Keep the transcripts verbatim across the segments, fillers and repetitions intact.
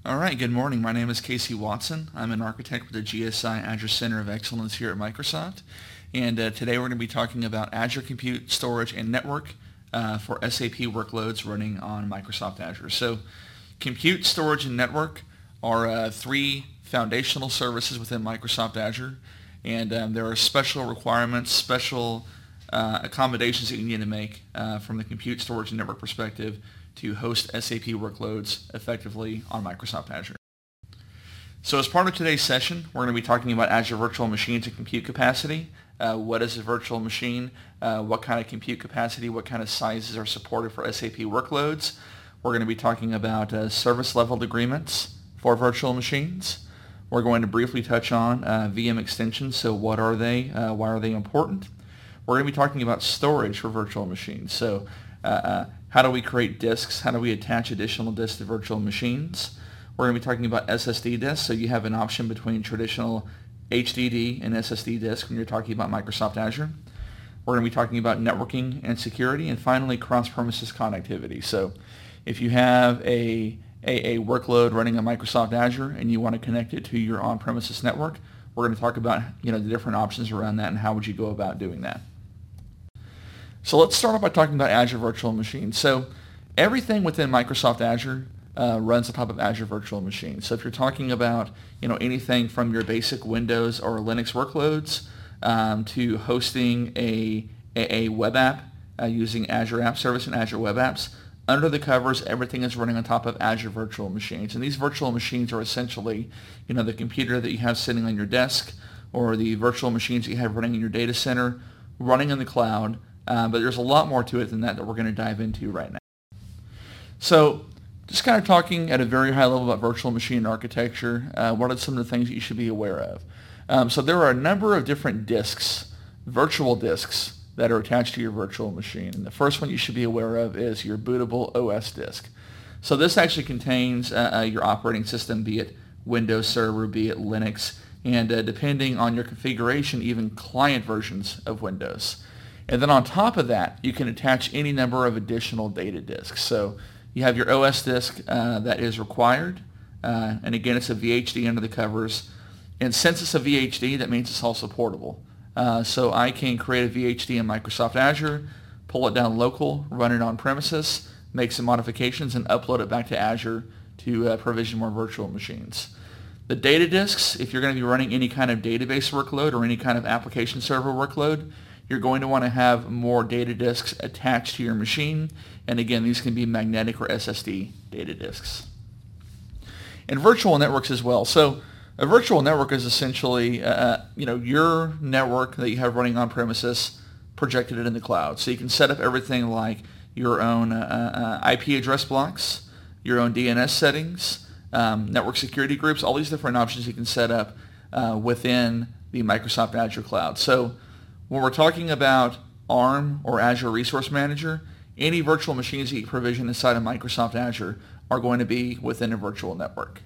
All right, good morning. My name is Casey Watson. I'm an architect with the G S I Azure Center of Excellence here at Microsoft. And uh, today we're going to be talking about Azure Compute, Storage, and Network uh, for S A P workloads running on Microsoft Azure. So Compute, Storage, and Network are uh, three foundational services within Microsoft Azure. And um, there are special requirements, special uh, accommodations that you need to make uh, from the Compute, Storage, and Network perspective to host S A P workloads effectively on Microsoft Azure. So as part of today's session, we're going to be talking about Azure Virtual Machines and compute capacity. Uh, what is a virtual machine? Uh, what kind of compute capacity? What kind of sizes are supported for S A P workloads? We're going to be talking about uh, service level agreements for virtual machines. We're going to briefly touch on uh, V M extensions. So what are they? Uh, why are they important? We're going to be talking about storage for virtual machines. So uh, uh, how do we create disks? How do we attach additional disks to virtual machines? We're going to be talking about S S D disks. So you have an option between traditional H D D and S S D disks when you're talking about Microsoft Azure. We're going to be talking about networking and security, and finally cross-premises connectivity. So if you have a, a, a workload running on Microsoft Azure and you want to connect it to your on-premises network, we're going to talk about you know the different options around that and how would you go about doing that. So let's start off by talking about Azure Virtual Machines. So everything within Microsoft Azure uh, runs on top of Azure Virtual Machines. So if you're talking about you know anything from your basic Windows or Linux workloads um, to hosting a, a, a web app uh, using Azure App Service and Azure Web Apps, under the covers, everything is running on top of Azure Virtual Machines. And these virtual machines are essentially you know the computer that you have sitting on your desk or the virtual machines that you have running in your data center, running in the cloud. Uh, but there's a lot more to it than that that we're going to dive into right now. So just kind of talking at a very high level about virtual machine architecture, uh, what are some of the things that you should be aware of? Um, so there are a number of different disks, virtual disks, that are attached to your virtual machine. And the first one you should be aware of is your bootable O S disk. So this actually contains uh, uh, your operating system, be it Windows Server, be it Linux, and uh, depending on your configuration, even client versions of Windows. And then on top of that, you can attach any number of additional data disks. So you have your O S disk uh, that is required. Uh, and again, it's a V H D under the covers. And since it's a V H D, that means it's also portable. Uh, so I can create a V H D in Microsoft Azure, pull it down local, run it on premises, make some modifications, and upload it back to Azure to uh, provision more virtual machines. The data disks, if you're going to be running any kind of database workload or any kind of application server workload, you're going to want to have more data disks attached to your machine. And again, these can be magnetic or S S D data disks. And virtual networks as well. So a virtual network is essentially uh, you know, your network that you have running on premises projected in the cloud. So you can set up everything like your own uh, uh, I P address blocks, your own D N S settings, um, network security groups, all these different options you can set up uh, within the Microsoft Azure cloud. So when we're talking about ARM or Azure Resource Manager, any virtual machines that you provision inside of Microsoft Azure are going to be within a virtual network.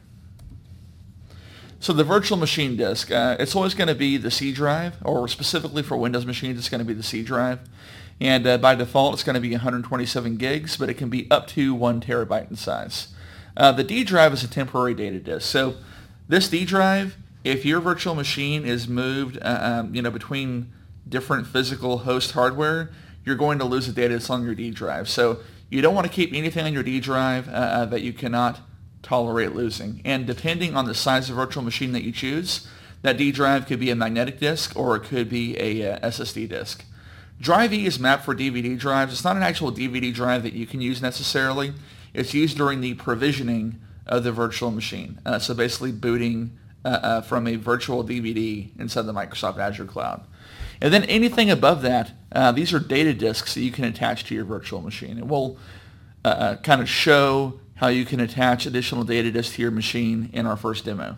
So the virtual machine disk, uh, it's always going to be the C drive, or specifically for Windows machines, it's going to be the C drive. And uh, by default, it's going to be one hundred twenty-seven gigs, but it can be up to one terabyte in size. Uh, the D drive is a temporary data disk. So this D drive, if your virtual machine is moved uh, um, you know, between different physical host hardware, you're going to lose the data that's on your D drive. So you don't want to keep anything on your D drive uh, that you cannot tolerate losing. And depending on the size of virtual machine that you choose, that D drive could be a magnetic disk or it could be a uh, S S D disk. Drive E is mapped for D V D drives. It's not an actual D V D drive that you can use necessarily. It's used during the provisioning of the virtual machine. Uh, so basically booting uh, uh, from a virtual D V D inside the Microsoft Azure cloud. And then anything above that, uh, these are data disks that you can attach to your virtual machine. And we'll uh, uh, kind of show how you can attach additional data disks to your machine in our first demo.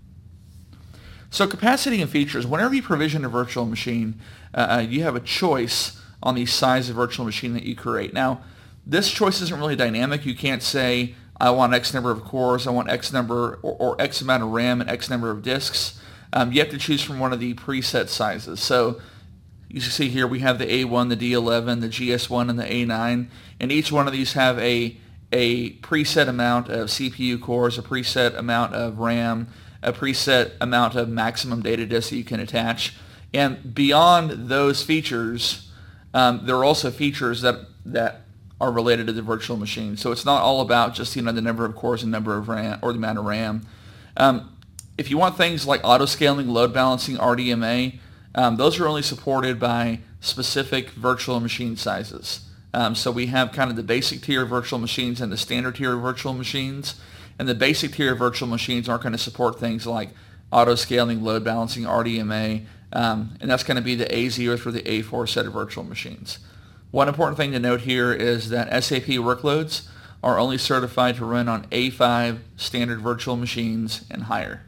So capacity and features, whenever you provision a virtual machine, uh, you have a choice on the size of virtual machine that you create. Now, this choice isn't really dynamic. You can't say, I want X number of cores, I want X number or, or X amount of RAM and X number of disks. Um, you have to choose from one of the preset sizes. So you see here we have the A one, the D eleven, the G S one, and the A nine, and each one of these have a a preset amount of C P U cores, a preset amount of RAM, a preset amount of maximum data disk that you can attach. And beyond those features, um, there are also features that that are related to the virtual machine. So it's not all about just, you know, the number of cores and number of RAM or the amount of RAM. Um, if you want things like auto scaling, load balancing, R D M A, um, those are only supported by specific virtual machine sizes. Um, so we have kind of the basic tier virtual machines and the standard tier virtual machines. And the basic tier virtual machines aren't going to support things like auto scaling, load balancing, R D M A, um, and that's going to be the A zero through the A four set of virtual machines. One important thing to note here is that S A P workloads are only certified to run on A five standard virtual machines and higher.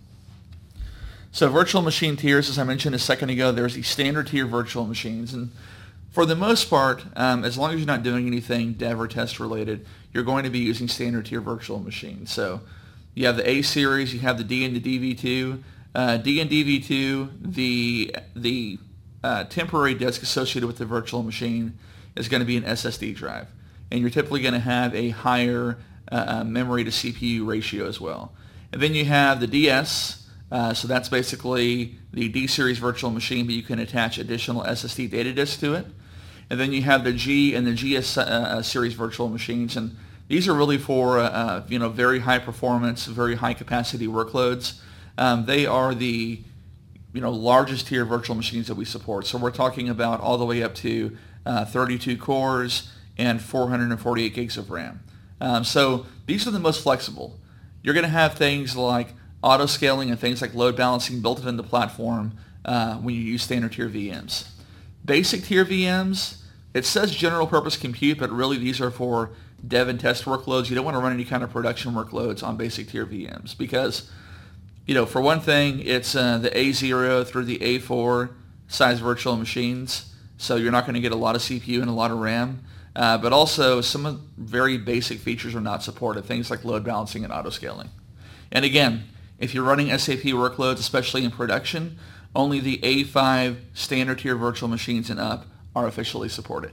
So virtual machine tiers, as I mentioned a second ago, there's the standard tier virtual machines. And for the most part, um, as long as you're not doing anything dev or test related, you're going to be using standard tier virtual machines. So you have the A series, you have the D and the D V two. Uh, D and D V two, the, the uh, temporary disk associated with the virtual machine is going to be an S S D drive. And you're typically going to have a higher uh, memory to C P U ratio as well. And then you have the D S. Uh, so that's basically the D series virtual machine, but you can attach additional S S D data disks to it. And then you have the G and the G S uh, series virtual machines, and these are really for uh, you know very high performance, very high capacity workloads. Um, they are the you know largest tier virtual machines that we support. So we're talking about all the way up to uh, thirty-two cores and four hundred forty-eight gigs of RAM. Um, so these are the most flexible. You're going to have things like auto scaling and things like load balancing built into the platform uh, when you use standard tier V Ms. Basic tier V Ms, it says general purpose compute, but really these are for dev and test workloads. You don't want to run any kind of production workloads on basic tier V Ms because, you know, for one thing, it's uh, the A zero through the A four size virtual machines, so you're not going to get a lot of C P U and a lot of RAM. Uh, but also some of very basic features are not supported, things like load balancing and auto scaling. And again, if you're running S A P workloads, especially in production, only the A five standard tier virtual machines and up are officially supported.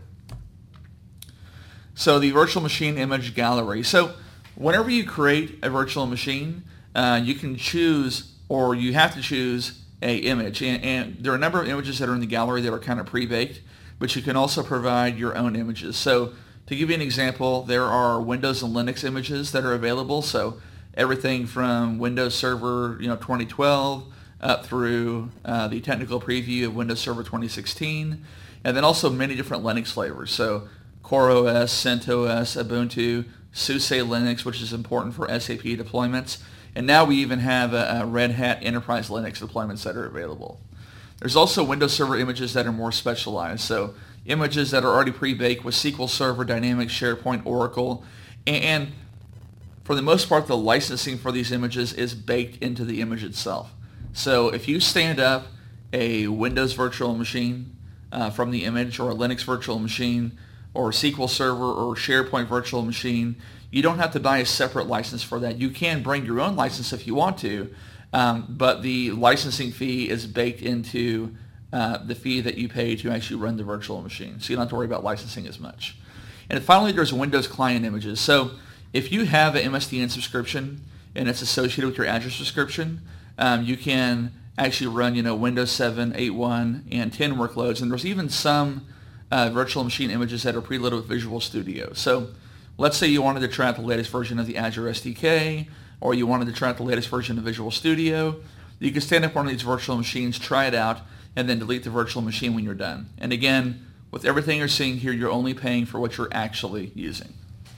So the virtual machine image gallery. So whenever you create a virtual machine, uh, you can choose, or you have to choose, a image. And, and there are a number of images that are in the gallery that are kind of pre-baked, but you can also provide your own images. So to give you an example, there are Windows and Linux images that are available. So everything from Windows Server, you know, twenty twelve up through uh, the technical preview of Windows Server twenty sixteen, and then also many different Linux flavors. So CoreOS, CentOS, Ubuntu, SUSE Linux, which is important for S A P deployments, and now we even have a, a Red Hat Enterprise Linux deployments that are available. There's also Windows Server images that are more specialized, so images that are already pre-baked with S Q L Server, Dynamics, SharePoint, Oracle, and for the most part, the licensing for these images is baked into the image itself. So if you stand up a Windows virtual machine uh, from the image, or a Linux virtual machine, or a S Q L Server, or a SharePoint virtual machine, you don't have to buy a separate license for that. You can bring your own license if you want to, um, but the licensing fee is baked into uh, the fee that you pay to actually run the virtual machine. So you don't have to worry about licensing as much. And finally, there's Windows client images. So if you have an M S D N subscription and it's associated with your Azure subscription, um, you can actually run, you know, Windows seven, eight point one, and ten workloads. And there's even some uh, virtual machine images that are preloaded with Visual Studio. So let's say you wanted to try out the latest version of the Azure S D K, or you wanted to try out the latest version of Visual Studio. You can stand up one of these virtual machines, try it out, and then delete the virtual machine when you're done. And again, with everything you're seeing here, you're only paying for what you're actually using.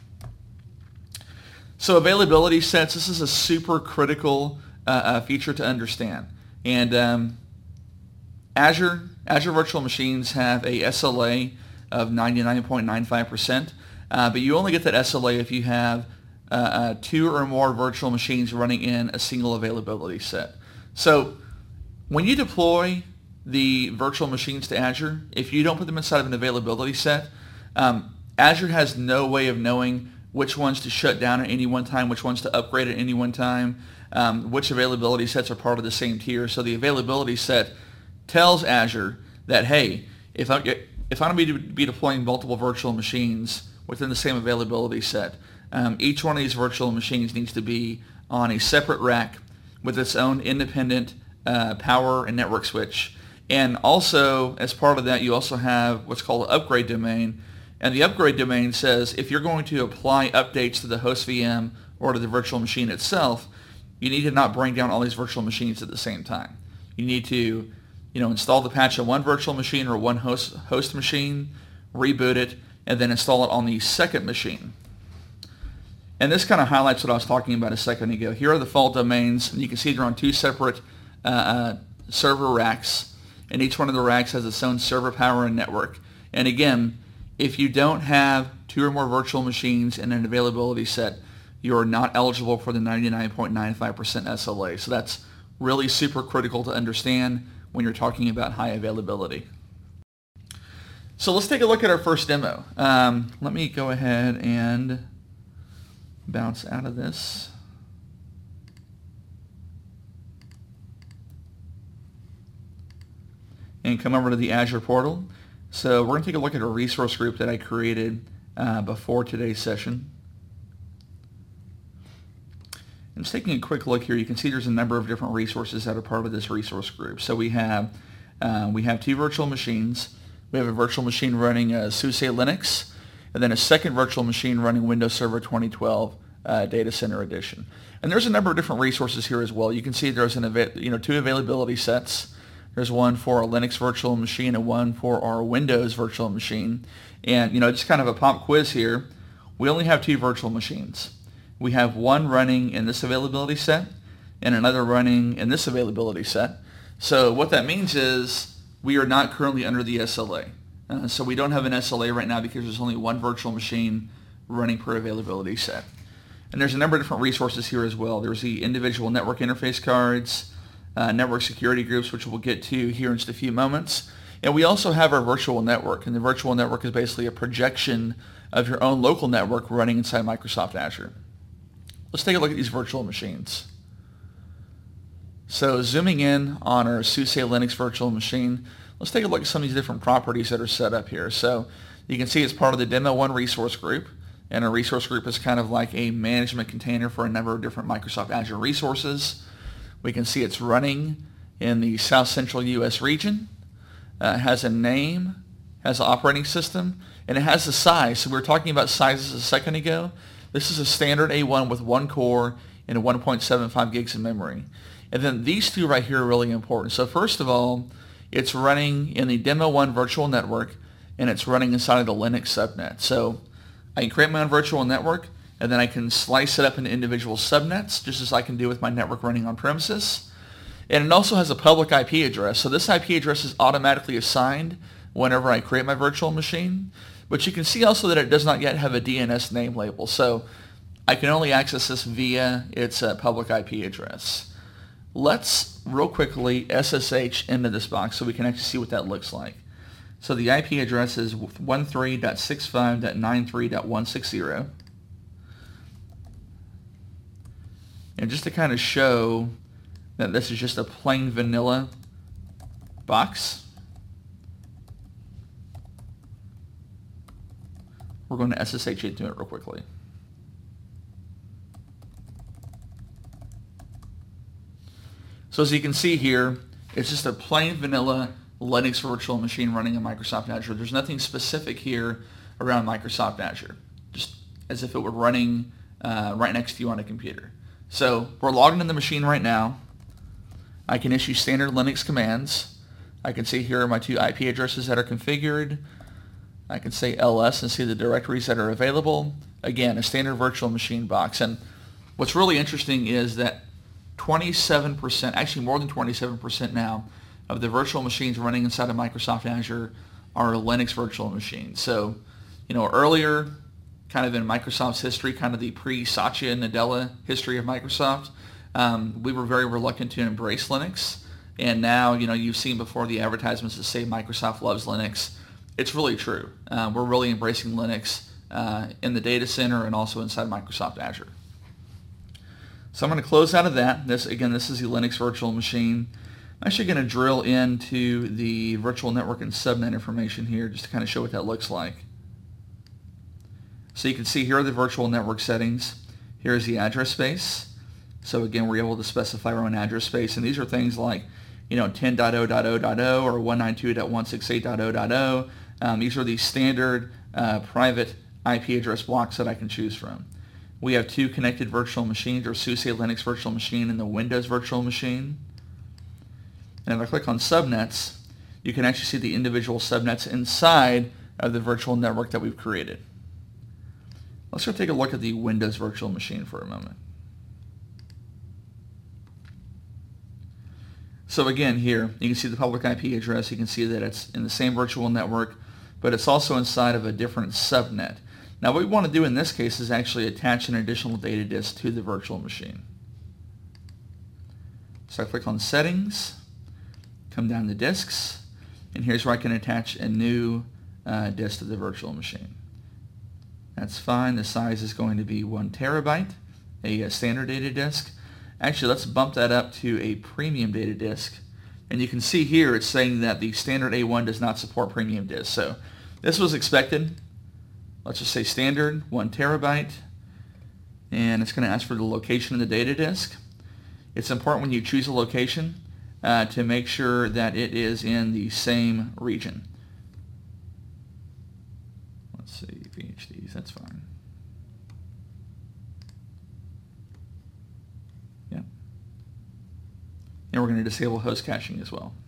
So availability sets, this is a super critical uh, uh, feature to understand. And um, Azure, Azure Virtual Machines have a S L A of ninety-nine point nine five percent, uh, but you only get that S L A if you have uh, uh, two or more virtual machines running in a single availability set. So when you deploy the virtual machines to Azure, if you don't put them inside of an availability set, um, Azure has no way of knowing which ones to shut down at any one time, which ones to upgrade at any one time, um, which availability sets are part of the same tier. So the availability set tells Azure that, hey, if, I, if I'm going to be deploying multiple virtual machines within the same availability set, Um, each one of these virtual machines needs to be on a separate rack with its own independent uh, power and network switch. And also, as part of that, you also have what's called an upgrade domain. And the upgrade domain says if you're going to apply updates to the host V M or to the virtual machine itself, you need to not bring down all these virtual machines at the same time. You need to, you know, install the patch on one virtual machine or one host host machine, reboot it, and then install it on the second machine. And this kind of highlights what I was talking about a second ago. Here are the fault domains, and you can see they're on two separate uh, uh, server racks, and each one of the racks has its own server power and network. And again, if you don't have two or more virtual machines in an availability set, you are not eligible for the ninety-nine point nine five percent S L A. So that's really super critical to understand when you're talking about high availability. So let's take a look at our first demo. Um, let me go ahead and bounce out of this. And come over to the Azure portal. So we're going to take a look at a resource group that I created uh, before today's session. And just taking a quick look here, you can see there's a number of different resources that are part of this resource group. So we have uh, we have two virtual machines. We have a virtual machine running uh, SUSE Linux, and then a second virtual machine running Windows Server twenty twelve uh, Data Center Edition. And there's a number of different resources here as well. You can see there's an ava- you know two availability sets. There's one for our Linux virtual machine and one for our Windows virtual machine. And you know, just kind of a pop quiz here. We only have two virtual machines. We have one running in this availability set and another running in this availability set. So what that means is we are not currently under the S L A. Uh, so we don't have an S L A right now because there's only one virtual machine running per availability set. And there's a number of different resources here as well. There's the individual network interface cards, uh, network security groups, which we'll get to here in just a few moments. And we also have our virtual network. And the virtual network is basically a projection of your own local network running inside Microsoft Azure. Let's take a look at these virtual machines. So zooming in on our SUSE Linux virtual machine, let's take a look at some of these different properties that are set up here. So you can see it's part of the Demo one resource group, and a resource group is kind of like a management container for a number of different Microsoft Azure resources. We can see it's running in the South Central U S region. Uh, it has a name, has an operating system, and it has the size. So we were talking about sizes a second ago. This is a standard A one with one core and one point seven five gigs of memory. And then these two right here are really important. So first of all, it's running in the Demo one virtual network, and it's running inside of the Linux subnet. So I can create my own virtual network, and then I can slice it up into individual subnets, just as I can do with my network running on premises. And it also has a public I P address. So this I P address is automatically assigned whenever I create my virtual machine. But you can see also that it does not yet have a D N S name label. So I can only access this via its uh, public I P address. Let's real quickly S S H into this box so we can actually see what that looks like. So the I P address is thirteen dot sixty-five dot ninety-three dot one sixty. And just to kind of show that this is just a plain vanilla box, we're going to S S H into it real quickly. So as you can see here, it's just a plain vanilla Linux virtual machine running in Microsoft Azure. There's nothing specific here around Microsoft Azure, just as if it were running uh, right next to you on a computer. So we're logged in the machine right now. I can issue standard Linux commands. I can see here are my two I P addresses that are configured. I can say L S and see the directories that are available. Again, a standard virtual machine box. And what's really interesting is that twenty-seven percent, actually more than twenty-seven percent now, of the virtual machines running inside of Microsoft Azure are Linux virtual machines. So, you know, earlier, kind of in Microsoft's history, kind of the pre-Satya Nadella history of Microsoft, um, we were very reluctant to embrace Linux. And now, you know, you've seen before the advertisements that say Microsoft loves Linux. It's really true. Uh, we're really embracing Linux uh, in the data center and also inside Microsoft Azure. So I'm going to close out of that. This again, this is the Linux virtual machine. I'm actually going to drill into the virtual network and subnet information here just to kind of show what that looks like. So you can see here are the virtual network settings. Here's the address space. So again, we're able to specify our own address space, and these are things like, you know, ten dot zero dot zero dot zero or one ninety-two dot one sixty-eight dot zero dot zero. Um, these are the standard uh, private I P address blocks that I can choose from. We have two connected virtual machines, or SUSE Linux virtual machine and the Windows virtual machine. And if I click on subnets, you can actually see the individual subnets inside of the virtual network that we've created. Let's go take a look at the Windows virtual machine for a moment. So again, here you can see the public I P address. You can see that it's in the same virtual network, but it's also inside of a different subnet. Now what we want to do in this case is actually attach an additional data disk to the virtual machine. So I click on Settings, come down to Disks, and here's where I can attach a new uh, disk to the virtual machine. That's fine. The size is going to be one terabyte, a, a standard data disk. Actually, let's bump that up to a premium data disk. And you can see here it's saying that the standard A one does not support premium disk. So this was expected. Let's just say standard, one terabyte. And it's going to ask for the location of the data disk. It's important when you choose a location uh, to make sure that it is in the same region. Let's see, V H Ds, that's fine. Yeah. And we're going to disable host caching as well.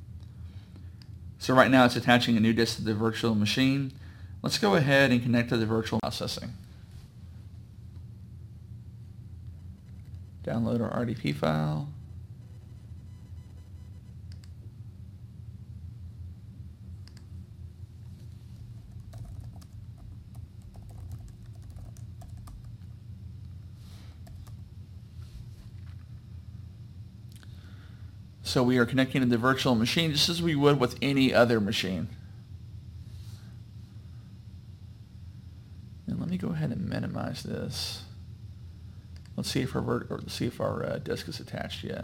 So right now it's attaching a new disk to the virtual machine. Let's go ahead and connect to the virtual processing. Download our R D P file. So we are connecting to the virtual machine just as we would with any other machine. And let me go ahead and minimize this. Let's see if our or let's see if our uh, disk is attached yet.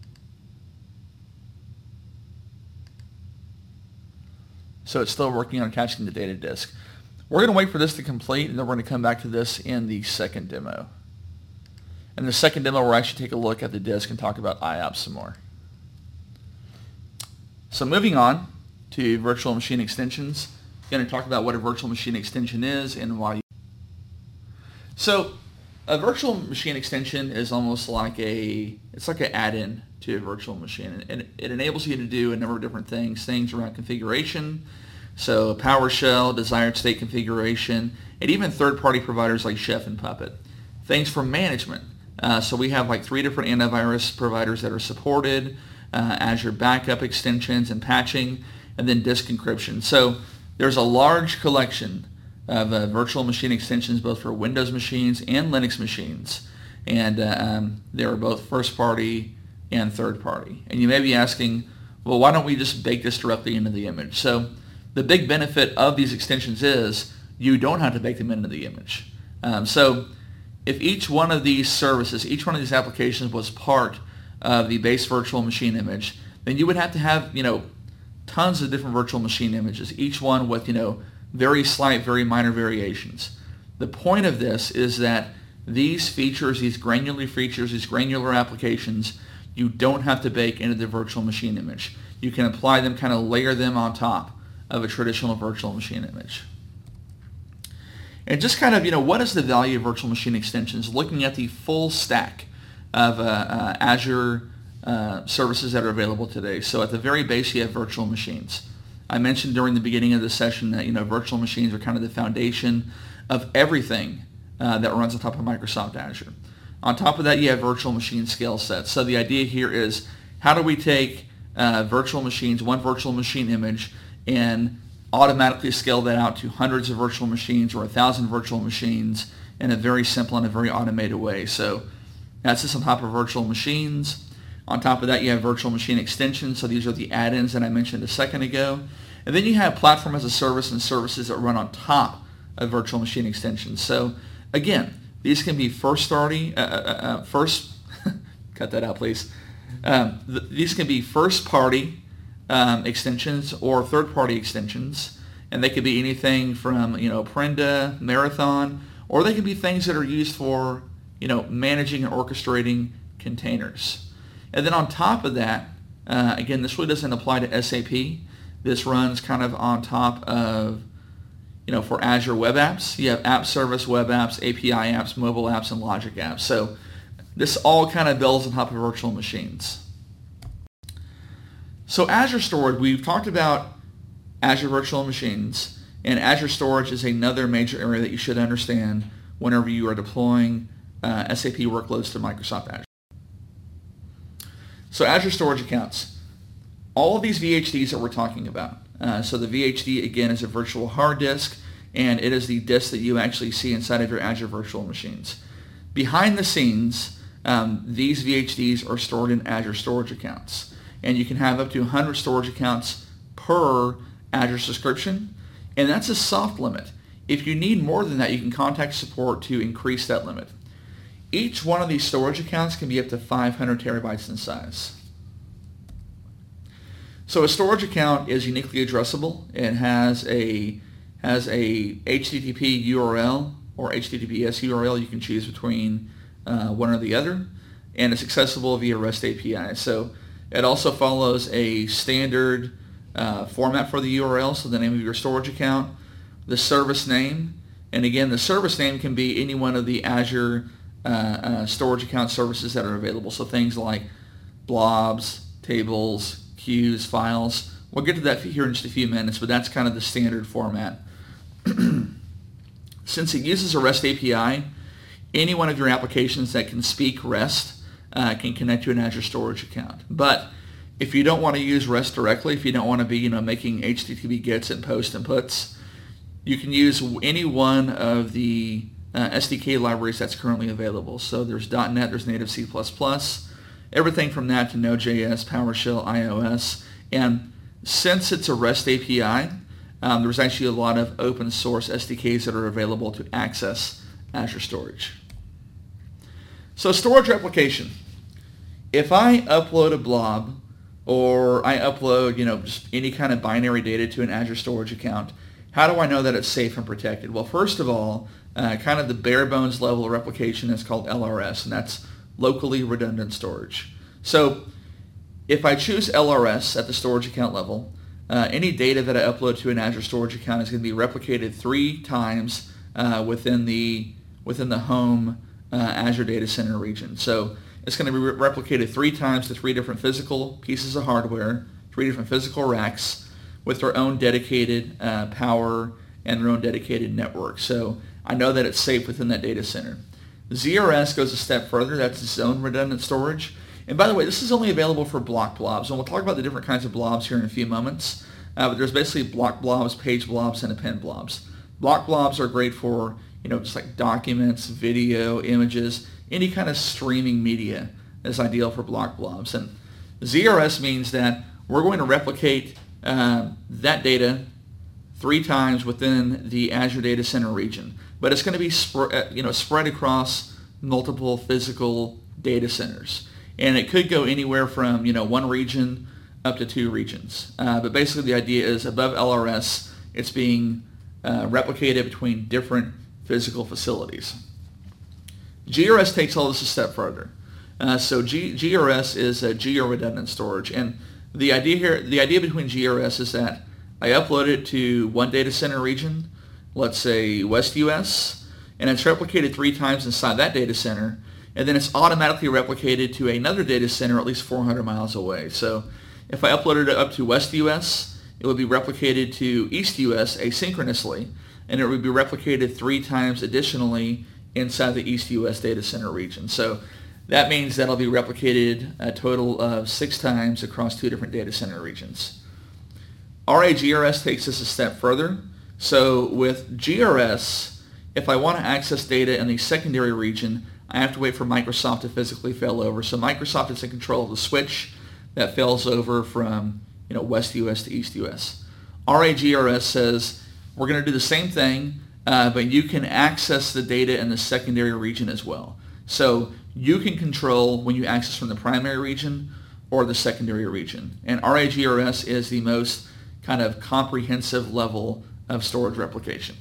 So it's still working on attaching the data disk. We're going to wait for this to complete, and then we're going to come back to this in the second demo. In the second demo, we'll actually take a look at the disk and talk about I O P S some more. So moving on to virtual machine extensions, I'm going to talk about what a virtual machine extension is and why. So a virtual machine extension is almost like a, it's like an add-in to a virtual machine. And it enables you to do a number of different things, things around configuration, so PowerShell, desired state configuration, and even third-party providers like Chef and Puppet. Things for management. Uh, so we have like three different antivirus providers that are supported, uh, Azure backup extensions and patching, and then disk encryption. So there's a large collection of uh, virtual machine extensions both for Windows machines and Linux machines. And uh, um, they are both first-party and third-party. And you may be asking, well, why don't we just bake this directly into the image? So the big benefit of these extensions is you don't have to bake them into the image. Um, so if each one of these services, each one of these applications was part of the base virtual machine image, then you would have to have, you know, tons of different virtual machine images, each one with, you know, very slight, very minor variations. The point of this is that these features, these granular features, these granular applications, you don't have to bake into the virtual machine image. You can apply them, kind of layer them on top of a traditional virtual machine image. And just kind of, you know, what is the value of virtual machine extensions? Looking at the full stack of uh, uh, Azure uh, services that are available today. So at the very base, you have virtual machines. I mentioned during the beginning of the session that, you know, virtual machines are kind of the foundation of everything uh, that runs on top of Microsoft Azure. On top of that, you have virtual machine scale sets. So the idea here is, how do we take uh, virtual machines, one virtual machine image, and automatically scale that out to hundreds of virtual machines or a thousand virtual machines in a very simple and a very automated way. So that's just on top of virtual machines. On top of that, you have virtual machine extensions. So these are the add-ins that I mentioned a second ago. And then you have platform as a service and services that run on top of virtual machine extensions. So again, these can be first party, uh, uh, uh, first, cut that out please. Um, th- these can be first party um, extensions or third party extensions. And they could be anything from, you know, Prenda, Marathon, or they could be things that are used for, you know, managing and orchestrating containers. And then on top of that, uh, again, this really doesn't apply to S A P. This runs kind of on top of, you know, for Azure Web Apps. You have App Service, Web Apps, A P I apps, mobile apps, and logic apps. So this all kind of builds on top of virtual machines. So Azure Storage, we've talked about Azure Virtual Machines, and Azure Storage is another major area that you should understand whenever you are deploying uh, S A P workloads to Microsoft Azure. So Azure Storage accounts, all of these V H Ds that we're talking about. Uh, so the V H D, again, is a virtual hard disk, and it is the disk that you actually see inside of your Azure Virtual Machines. Behind the scenes, um, these V H Ds are stored in Azure Storage accounts, and you can have up to one hundred storage accounts per Azure subscription, and that's a soft limit. If you need more than that, you can contact support to increase that limit. Each one of these storage accounts can be up to five hundred terabytes in size. So a storage account is uniquely addressable. It has a has a H T T P U R L or H T T P S U R L. You can choose between uh, one or the other, and it's accessible via REST A P I. So it also follows a standard uh, format for the U R L. So the name of your storage account, the service name, and again, the service name can be any one of the Azure uh, uh, storage account services that are available. So things like blobs, tables, queues, files. We'll get to that here in just a few minutes, but that's kind of the standard format. Since it uses a REST A P I, any one of your applications that can speak REST uh, can connect to an Azure Storage account. But if you don't want to use REST directly, if you don't want to be, you know, making H T T P gets and post and puts, you can use any one of the uh, S D K libraries that's currently available. So there's dot net, there's native C plus plus, everything from that to Node.js, PowerShell, iOS. And since it's a REST A P I, um, there's actually a lot of open source S D Ks that are available to access Azure Storage. So storage replication. If I upload a blob or I upload, you know, just any kind of binary data to an Azure Storage account, how do I know that it's safe and protected? Well, first of all, uh, kind of the bare bones level of replication is called L R S, and that's locally redundant storage. So if I choose L R S at the storage account level, uh, any data that I upload to an Azure Storage account is going to be replicated three times uh, within the within the home uh, Azure Data Center region. So it's going to be re- replicated three times to three different physical pieces of hardware, three different physical racks with their own dedicated uh, power and their own dedicated network. So I know that it's safe within that data center. Z R S goes a step further. That's zone redundant storage. And by the way, this is only available for block blobs. And we'll talk about the different kinds of blobs here in a few moments. Uh, but there's basically block blobs, page blobs, and append blobs. Block blobs are great for, you know, just like documents, video, images, any kind of streaming media is ideal for block blobs. And Z R S means that we're going to replicate uh, that data three times within the Azure Data Center region. But it's going to be sp- you know, spread across multiple physical data centers. And it could go anywhere from, you know, one region up to two regions. Uh, but basically the idea is above L R S, it's being uh, replicated between different physical facilities. G R S takes all this a step further. Uh, so G- GRS is a geo-redundant storage. And the idea here, the idea between G R S is that I upload it to one data center region, let's say West U S, and it's replicated three times inside that data center, and then it's automatically replicated to another data center at least four hundred miles away. So if I uploaded it up to West U S, it would be replicated to East U S asynchronously, and it would be replicated three times additionally inside the East U S data center region. So that means that'll be replicated a total of six times across two different data center regions. R A G R S takes this a step further. So with G R S, if I want to access data in the secondary region, I have to wait for Microsoft to physically fail over. So Microsoft is in control of the switch that fails over from, you know, West U S to East U S. R A G R S says we're going to do the same thing, uh, but you can access the data in the secondary region as well. So you can control when you access from the primary region or the secondary region. And R A G R S is the most kind of comprehensive level of storage replication.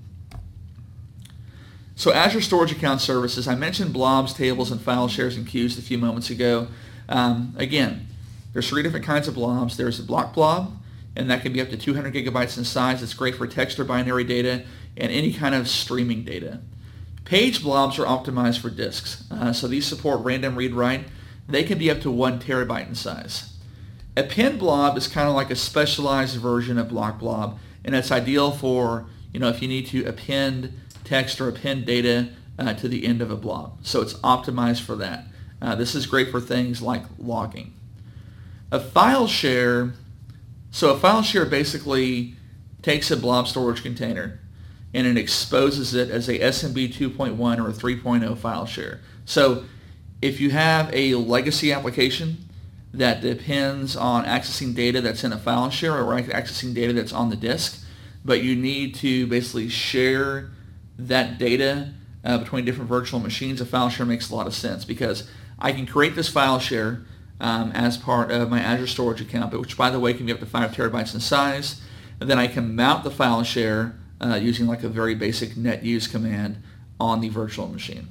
So Azure Storage Account Services, I mentioned blobs, tables, and file shares and queues a few moments ago. Um, again, there's three different kinds of blobs. There's a block blob, and that can be up to two hundred gigabytes in size. It's great for text or binary data and any kind of streaming data. Page blobs are optimized for disks. Uh, so these support random read-write. They can be up to one terabyte in size. Append blob is kind of like a specialized version of block blob, and it's ideal for, you know, if you need to append text or append data uh, to the end of a blob. So it's optimized for that. Uh, this is great for things like logging. A file share, so a file share basically takes a blob storage container and it exposes it as a S M B two point one or a three point oh file share. So if you have a legacy application that depends on accessing data that's in a file share or accessing data that's on the disk, but you need to basically share that data uh, between different virtual machines, a file share makes a lot of sense because I can create this file share um, as part of my Azure Storage account, which by the way can be up to five terabytes in size, and then I can mount the file share uh, using like a very basic net use command on the virtual machine.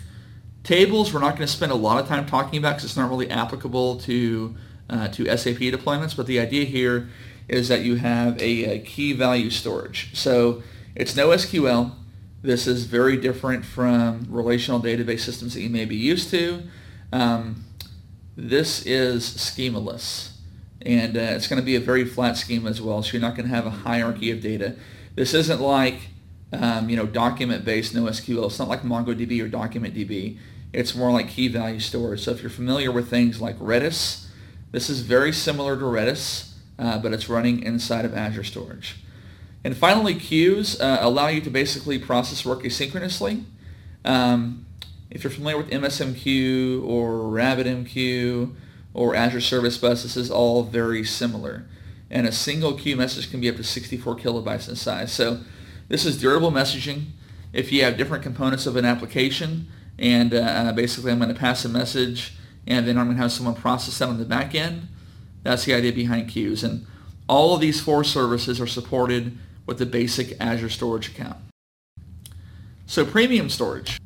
Tables we're not going to spend a lot of time talking about because it's not really applicable to, uh, to S A P deployments, but the idea here is that you have a, a key value storage. So it's no S Q L. This is very different from relational database systems that you may be used to. Um, this is schemaless, and uh, it's going to be a very flat schema as well, so you're not going to have a hierarchy of data. This isn't like um, you know, document-based NoSQL. It's not like MongoDB or DocumentDB. It's more like key value storage. So if you're familiar with things like Redis, this is very similar to Redis, uh, but it's running inside of Azure Storage. And finally, queues uh, allow you to basically process work asynchronously. Um, if you're familiar with M S M Q or RabbitMQ or Azure Service Bus, this is all very similar. And a single queue message can be up to sixty-four kilobytes in size. So this is durable messaging. If you have different components of an application, and uh, basically I'm going to pass a message, and then I'm going to have someone process that on the back end, that's the idea behind queues. And all of these four services are supported with the basic Azure Storage account. So premium storage.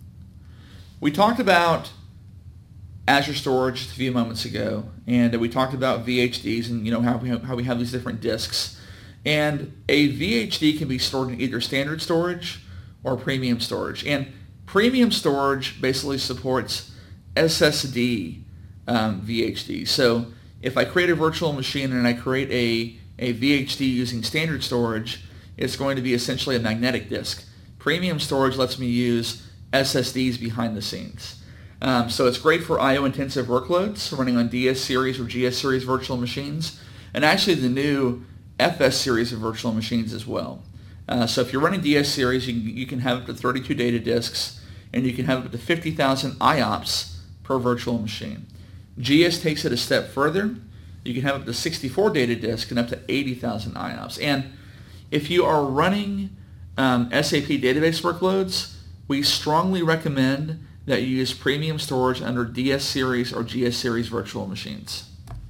We talked about Azure Storage a few moments ago, and we talked about V H Ds and you know how we have, how we have these different disks. And a V H D can be stored in either standard storage or premium storage. And premium storage basically supports S S D um, V H D. So if I create a virtual machine and I create a, a V H D using standard storage, it's going to be essentially a magnetic disk. Premium storage lets me use S S Ds behind the scenes. Um, so it's great for I O-intensive workloads running on D S series or G S series virtual machines, and actually the new F S series of virtual machines as well. Uh, so if you're running D S series, you, you can have up to thirty-two data disks, and you can have up to fifty thousand I O P S per virtual machine. G S takes it a step further. You can have up to sixty-four data disks and up to eighty thousand I O P S. And if you are running um, S A P database workloads, we strongly recommend that you use premium storage under D S series or G S series virtual machines.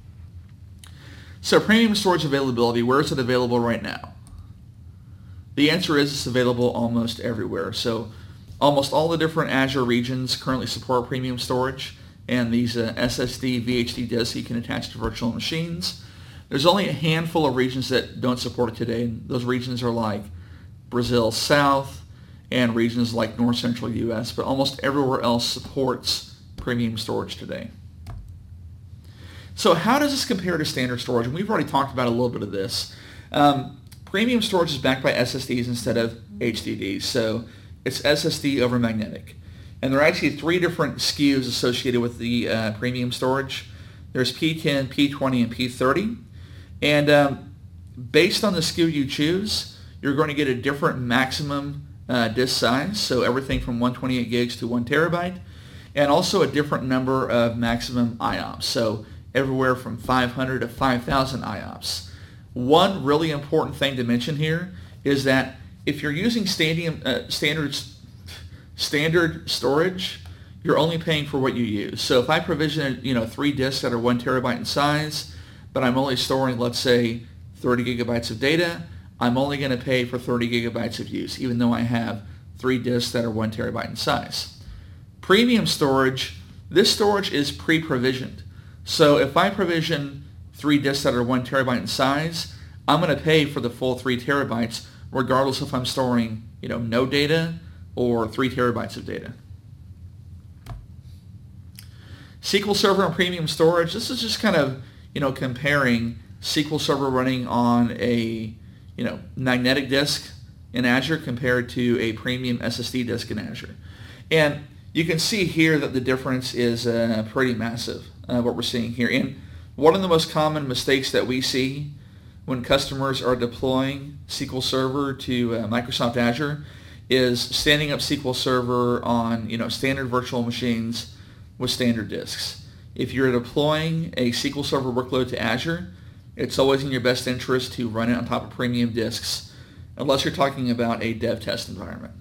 So premium storage availability, where is it available right now? The answer is it's available almost everywhere. So almost all the different Azure regions currently support premium storage, and these uh, S S D, V H D disks you can attach to virtual machines. There's only a handful of regions that don't support it today, and those regions are like Brazil South and regions like North Central U S, but almost everywhere else supports premium storage today. So how does this compare to standard storage? And we've already talked about a little bit of this. Um, premium storage is backed by S S Ds instead of H D Ds, so it's S S D over magnetic. And there are actually three different S K Us associated with the uh, premium storage. There's P ten, P twenty, and P thirty. And um, based on the S K U you choose, you're going to get a different maximum uh, disk size, so everything from one hundred twenty-eight gigs to one terabyte, and also a different number of maximum I O P S, so everywhere from five hundred to five thousand I O P S. One really important thing to mention here is that if you're using stadium, uh, standard, standard storage, you're only paying for what you use. So if I provision you know, three disks that are one terabyte in size, but I'm only storing, let's say, thirty gigabytes of data, I'm only going to pay for thirty gigabytes of use, even though I have three disks that are one terabyte in size. Premium storage, this storage is pre-provisioned. So if I provision three disks that are one terabyte in size, I'm going to pay for the full three terabytes, regardless if I'm storing, you know, no data or three terabytes of data. S Q L Server and Premium Storage, this is just kind of, you know, comparing S Q L Server running on a, you know, magnetic disk in Azure compared to a premium S S D disk in Azure. And you can see here that the difference is uh, pretty massive, uh, what we're seeing here. And one of the most common mistakes that we see when customers are deploying S Q L Server to uh, Microsoft Azure is standing up S Q L Server on, you know, standard virtual machines with standard disks. If you're deploying a S Q L Server workload to Azure, it's always in your best interest to run it on top of premium disks, unless you're talking about a dev test environment.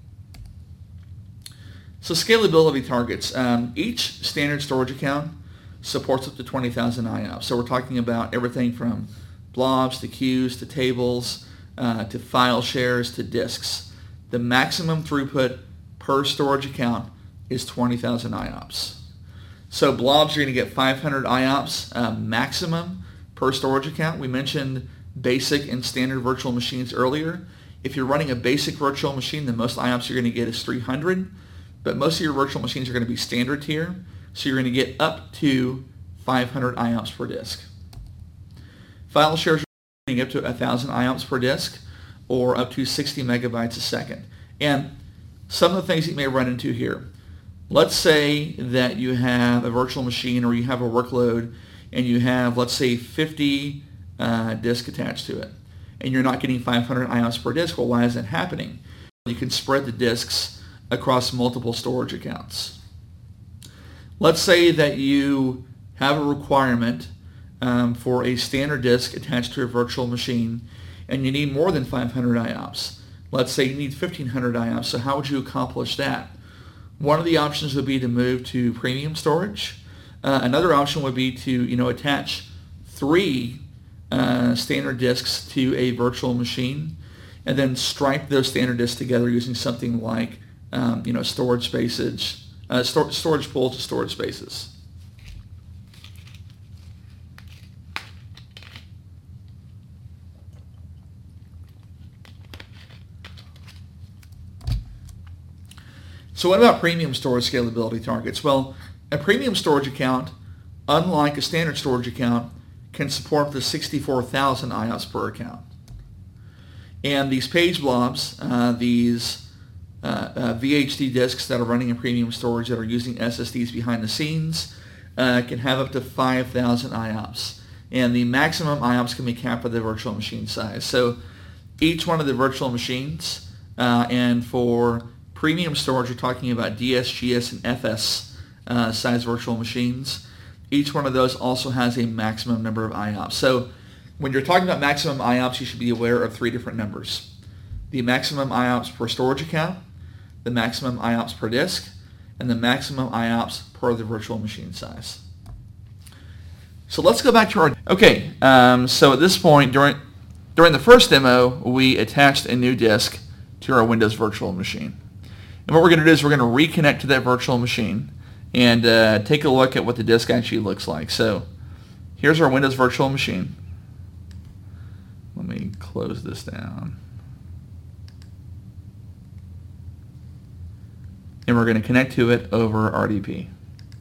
So scalability targets. Um, each standard storage account supports up to twenty thousand I O P S. So we're talking about everything from blobs to queues to tables uh, to file shares to disks. The maximum throughput per storage account is twenty thousand I O P S. So blobs, you're going to get five hundred I O P S uh, maximum per storage account. We mentioned basic and standard virtual machines earlier. If you're running a basic virtual machine, the most I O P S you're going to get is three hundred, but most of your virtual machines are going to be standard tier, so you're going to get up to five hundred I O P S per disk. File shares are going to get up to one thousand I O P S per disk, or up to sixty megabytes a second. And some of the things that you may run into here. Let's say that you have a virtual machine or you have a workload and you have, let's say, fifty uh, disks attached to it, and you're not getting five hundred I O P S per disk. Well, why is that happening? You can spread the disks across multiple storage accounts. Let's say that you have a requirement um, for a standard disk attached to a virtual machine, and you need more than five hundred I O P S. Let's say you need fifteen hundred I O P S. So how would you accomplish that? One of the options would be to move to premium storage. Uh, another option would be to, you know, attach three uh, standard disks to a virtual machine, and then stripe those standard disks together using something like, um, you know, storage spaces, uh, stor- storage pools to storage spaces. So what about premium storage scalability targets? Well, a premium storage account, unlike a standard storage account, can support up to sixty-four thousand I O P S per account. And these page blobs, uh, these uh, uh, V H D disks that are running in premium storage that are using S S Ds behind the scenes, uh, can have up to five thousand I O P S. And the maximum I O P S can be capped by the virtual machine size. So each one of the virtual machines, uh, and for premium storage, we're talking about D S, G S, and F S uh, size virtual machines. Each one of those also has a maximum number of I O P S. So when you're talking about maximum I O P S, you should be aware of three different numbers. The maximum I O P S per storage account, the maximum I O P S per disk, and the maximum I O P S per the virtual machine size. So let's go back to our... Okay, um, so at this point, during, during the first demo, we attached a new disk to our Windows virtual machine. And what we're going to do is we're going to reconnect to that virtual machine and uh, take a look at what the disk actually looks like. So here's our Windows virtual machine. Let me close this down. And we're going to connect to it over R D P.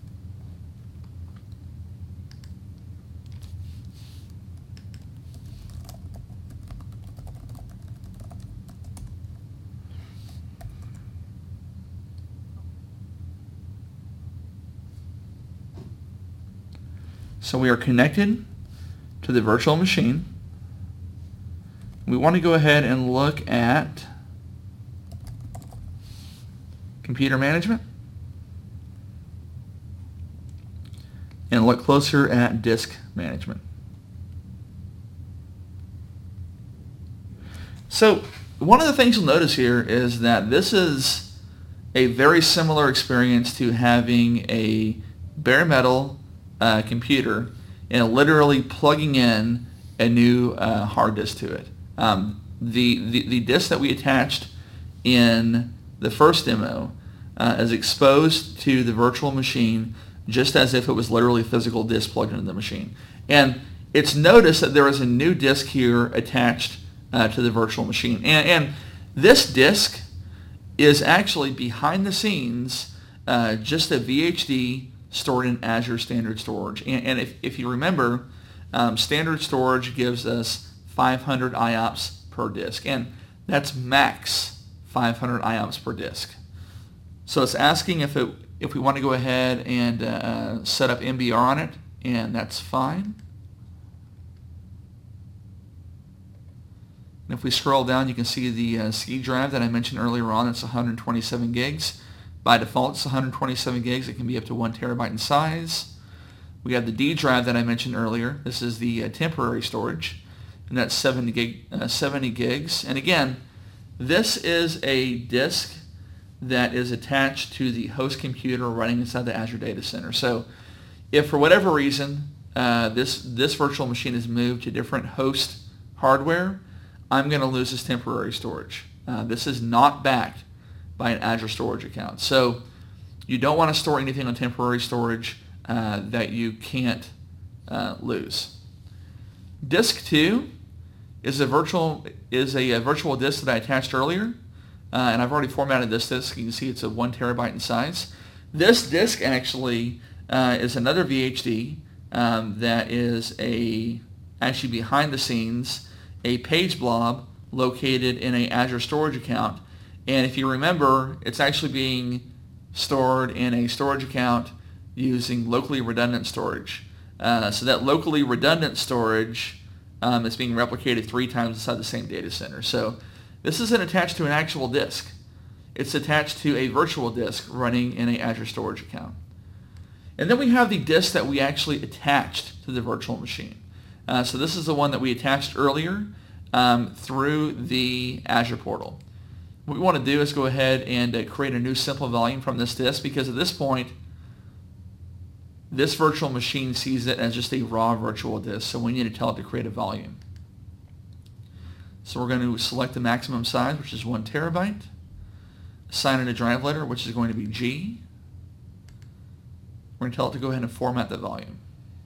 So we are connected to the virtual machine. We want to go ahead and look at computer management and look closer at disk management. So one of the things you'll notice here is that this is a very similar experience to having a bare metal Uh, computer and literally plugging in a new uh, hard disk to it. Um, the, the, the disk that we attached in the first demo uh, is exposed to the virtual machine just as if it was literally a physical disk plugged into the machine. And it's noticed that there is a new disk here attached uh, to the virtual machine. And, and this disk is actually behind the scenes uh, just a V H D stored in Azure Standard Storage. And, and if, if you remember, um, Standard Storage gives us five hundred I O P S per disk. And that's max five hundred I O P S per disk. So it's asking if it if we want to go ahead and uh, set up M B R on it, and that's fine. And if we scroll down, you can see the uh, C drive that I mentioned earlier on. It's one hundred twenty-seven gigs. By default, it's one hundred twenty-seven gigs. It can be up to one terabyte in size. We have the D drive that I mentioned earlier. This is the uh, temporary storage, and that's seventy, gig, uh, seventy gigs. And again, this is a disk that is attached to the host computer running inside the Azure Data Center. So if for whatever reason uh, this, this virtual machine is moved to different host hardware, I'm going to lose this temporary storage. Uh, this is not backed by an Azure storage account. So you don't want to store anything on temporary storage uh, that you can't uh, lose. Disk two is a virtual is a, a virtual disk that I attached earlier, uh, and I've already formatted this disk. You can see it's a one terabyte in size. This disk actually uh, is another V H D um, that is a actually behind the scenes a page blob located in a Azure storage account. And if you remember, it's actually being stored in a storage account using locally redundant storage. Uh, so that locally redundant storage um, is being replicated three times inside the same data center. So this isn't attached to an actual disk. It's attached to a virtual disk running in an Azure storage account. And then we have the disk that we actually attached to the virtual machine. Uh, so this is the one that we attached earlier um, through the Azure portal. What we want to do is go ahead and uh, create a new simple volume from this disk, because at this point, this virtual machine sees it as just a raw virtual disk, so we need to tell it to create a volume. So we're going to select the maximum size, which is one terabyte, assign it a drive letter, which is going to be G. We're going to tell it to go ahead and format the volume.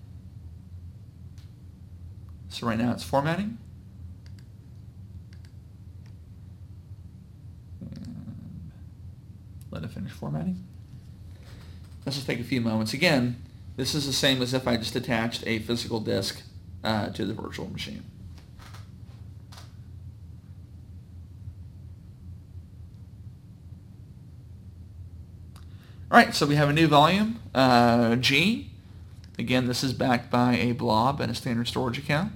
So right now it's formatting. And let it finish formatting. This will take a few moments. Again, this is the same as if I just attached a physical disk uh, to the virtual machine. All right, so we have a new volume, uh, G. Again, this is backed by a blob and a standard storage account.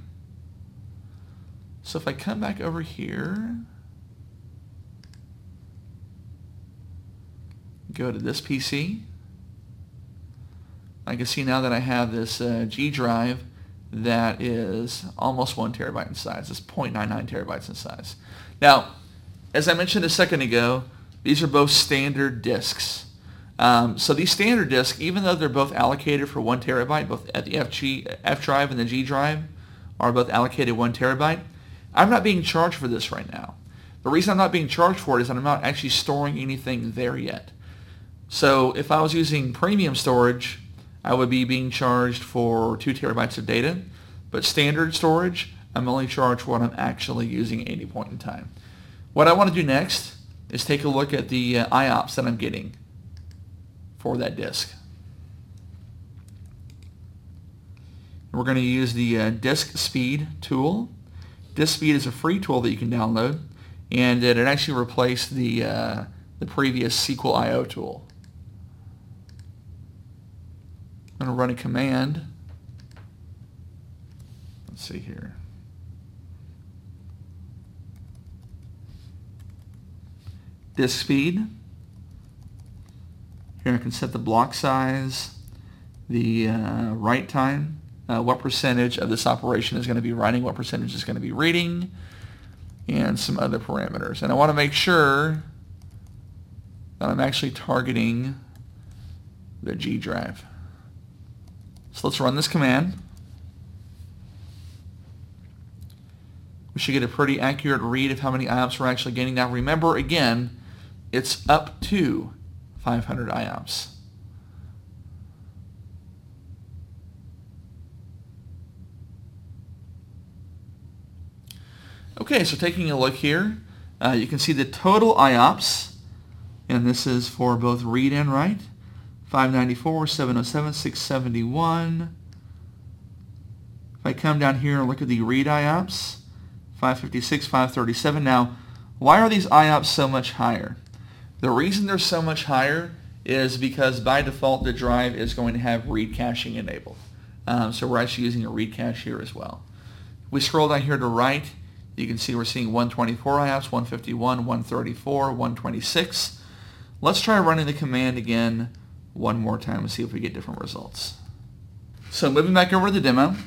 So if I come back over here, go to this P C, I can see now that I have this uh, G drive that is almost one terabyte in size. It's zero point nine nine terabytes in size. Now, as I mentioned a second ago, these are both standard disks. Um, so these standard disks, even though they're both allocated for one terabyte, both at the F, G, F drive and the G drive are both allocated one terabyte, I'm not being charged for this right now. The reason I'm not being charged for it is that I'm not actually storing anything there yet. So if I was using premium storage, I would be being charged for two terabytes of data, but standard storage, I'm only charged for what I'm actually using at any point in time. What I want to do next is take a look at the uh, I O P S that I'm getting for that disk. We're going to use the uh, Disk Speed tool. Disk Speed is a free tool that you can download, and it actually replaced the uh, the previous S Q L I O tool. I'm going to run a command. Let's see here. Disk speed. Here I can set the block size, the uh, write time, uh, what percentage of this operation is going to be writing, what percentage is going to be reading, and some other parameters. And I want to make sure that I'm actually targeting the G drive. So let's run this command. we should get a pretty accurate read of how many I O P S we're actually getting. Now remember, again, it's up to five hundred I O P S. Okay, so taking a look here, uh, you can see the total I O P S, and this is for both read and write, five ninety-four, seven oh seven, six seventy-one. If I come down here and look at the read I O P S, five fifty-six, five thirty-seven. Now, why are these I O P S so much higher? The reason they're so much higher is because by default the drive is going to have read caching enabled. Um, so we're actually using a read cache here as well. If we scroll down here to write, you can see we're seeing one twenty-four I O P S, one fifty-one, one thirty-four, one twenty-six. Let's try running the command again one more time and see if we get different results. So moving back over to the demo,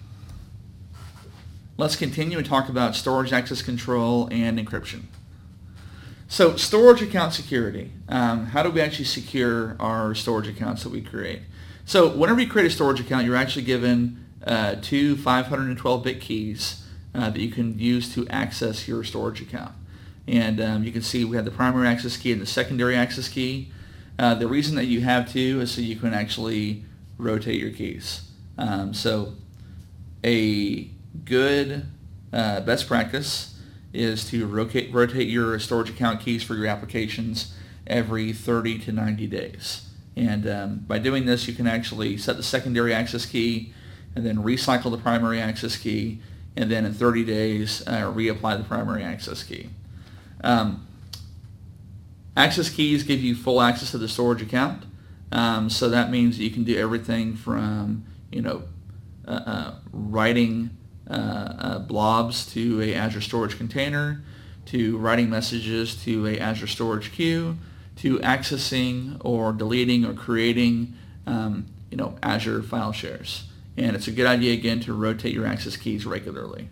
let's continue and talk about storage access control and encryption. So storage account security. Um, how do we actually secure our storage accounts that we create? So whenever you create a storage account, you're actually given uh, two five twelve bit keys uh, that you can use to access your storage account. And um, you can see we have the primary access key and the secondary access key. Uh, the reason that you have two is so you can actually rotate your keys. Um, so a good uh, best practice is to rotate, rotate your storage account keys for your applications every thirty to ninety days. And um, by doing this, you can actually set the secondary access key and then recycle the primary access key, and then in thirty days, uh, reapply the primary access key. Um, access keys give you full access to the storage account. Um, so that means that you can do everything from, you know, uh, uh, writing uh, uh, blobs to a Azure Storage Container, to writing messages to a Azure Storage Queue, to accessing or deleting or creating, um, you know, Azure file shares. And it's a good idea, again, to rotate your access keys regularly.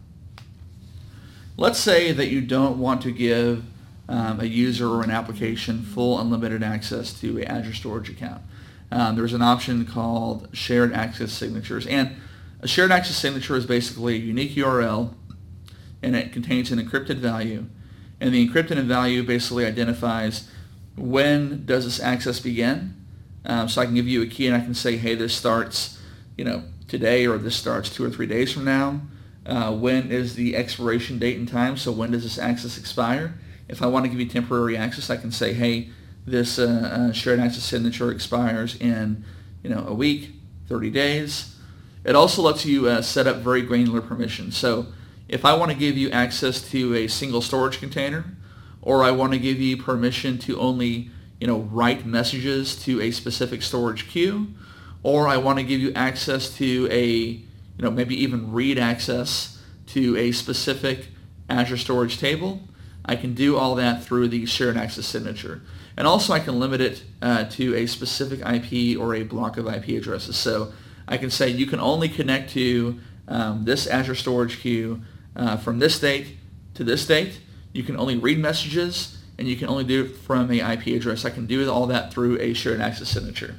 Let's say that you don't want to give um, a user or an application full unlimited access to an Azure Storage account. Um, there's an option called Shared Access Signatures. And a Shared Access Signature is basically a unique U R L, and it contains an encrypted value. And the encrypted value basically identifies when does this access begin. Um, so I can give you a key and I can say, hey, this starts, you know, today, or this starts two or three days from now. Uh, when is the expiration date and time? So when does this access expire? If I want to give you temporary access, I can say, hey, this uh, uh, shared access signature expires in, you know, a week, thirty days. It also lets you uh, set up very granular permissions. So if I want to give you access to a single storage container, or I want to give you permission to only, you know, write messages to a specific storage queue, or I want to give you access to a, you know, maybe even read access to a specific Azure Storage table, I can do all that through the shared access signature. And also I can limit it uh, to a specific I P or a block of I P addresses. So I can say you can only connect to um, this Azure Storage queue uh, from this date to this date. You can only read messages, and you can only do it from a I P address. I can do all that through a shared access signature.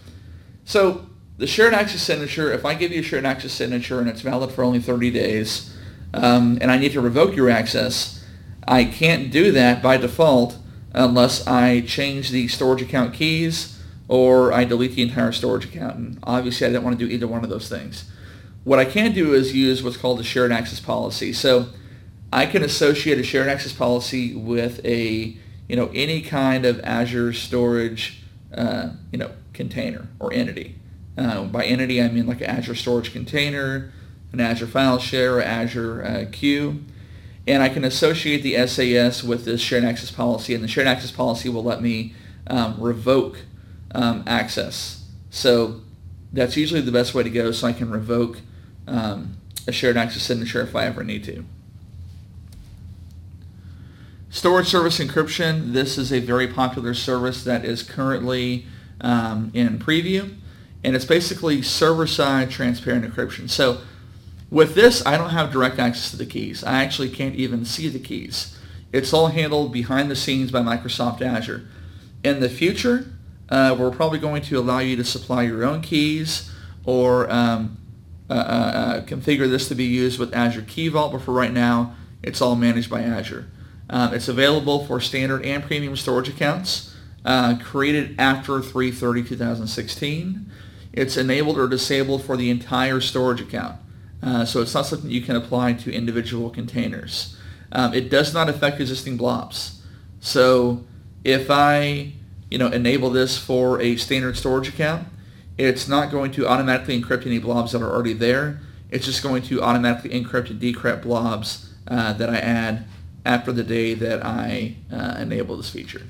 So the shared access signature, if I give you a shared access signature and it's valid for only thirty days, um, and I need to revoke your access, I can't do that by default unless I change the storage account keys or I delete the entire storage account. And obviously I don't want to do either one of those things. What I can do is use what's called a shared access policy. So I can associate a shared access policy with a, you know, any kind of Azure storage, uh, you know, container or entity. Uh, by entity, I mean like an Azure Storage Container, an Azure File Share, or Azure uh, Queue. And I can associate the S A S with this shared access policy, and the shared access policy will let me um, revoke um, access. So that's usually the best way to go, so I can revoke um, a shared access signature if I ever need to. Storage service encryption. This is a very popular service that is currently um, in preview, and it's basically server-side transparent encryption. So with this, I don't have direct access to the keys. I actually can't even see the keys. It's all handled behind the scenes by Microsoft Azure. In the future, uh, we're probably going to allow you to supply your own keys, or um, uh, uh, configure this to be used with Azure Key Vault, but for right now, it's all managed by Azure. Um, it's available for standard and premium storage accounts uh, created after three thirty two thousand sixteen. It's enabled or disabled for the entire storage account. Uh, so it's not something you can apply to individual containers. Um, it does not affect existing blobs. So if I you know, enable this for a standard storage account, it's not going to automatically encrypt any blobs that are already there. It's just going to automatically encrypt and decrypt blobs uh, that I add after the day that I uh, enable this feature.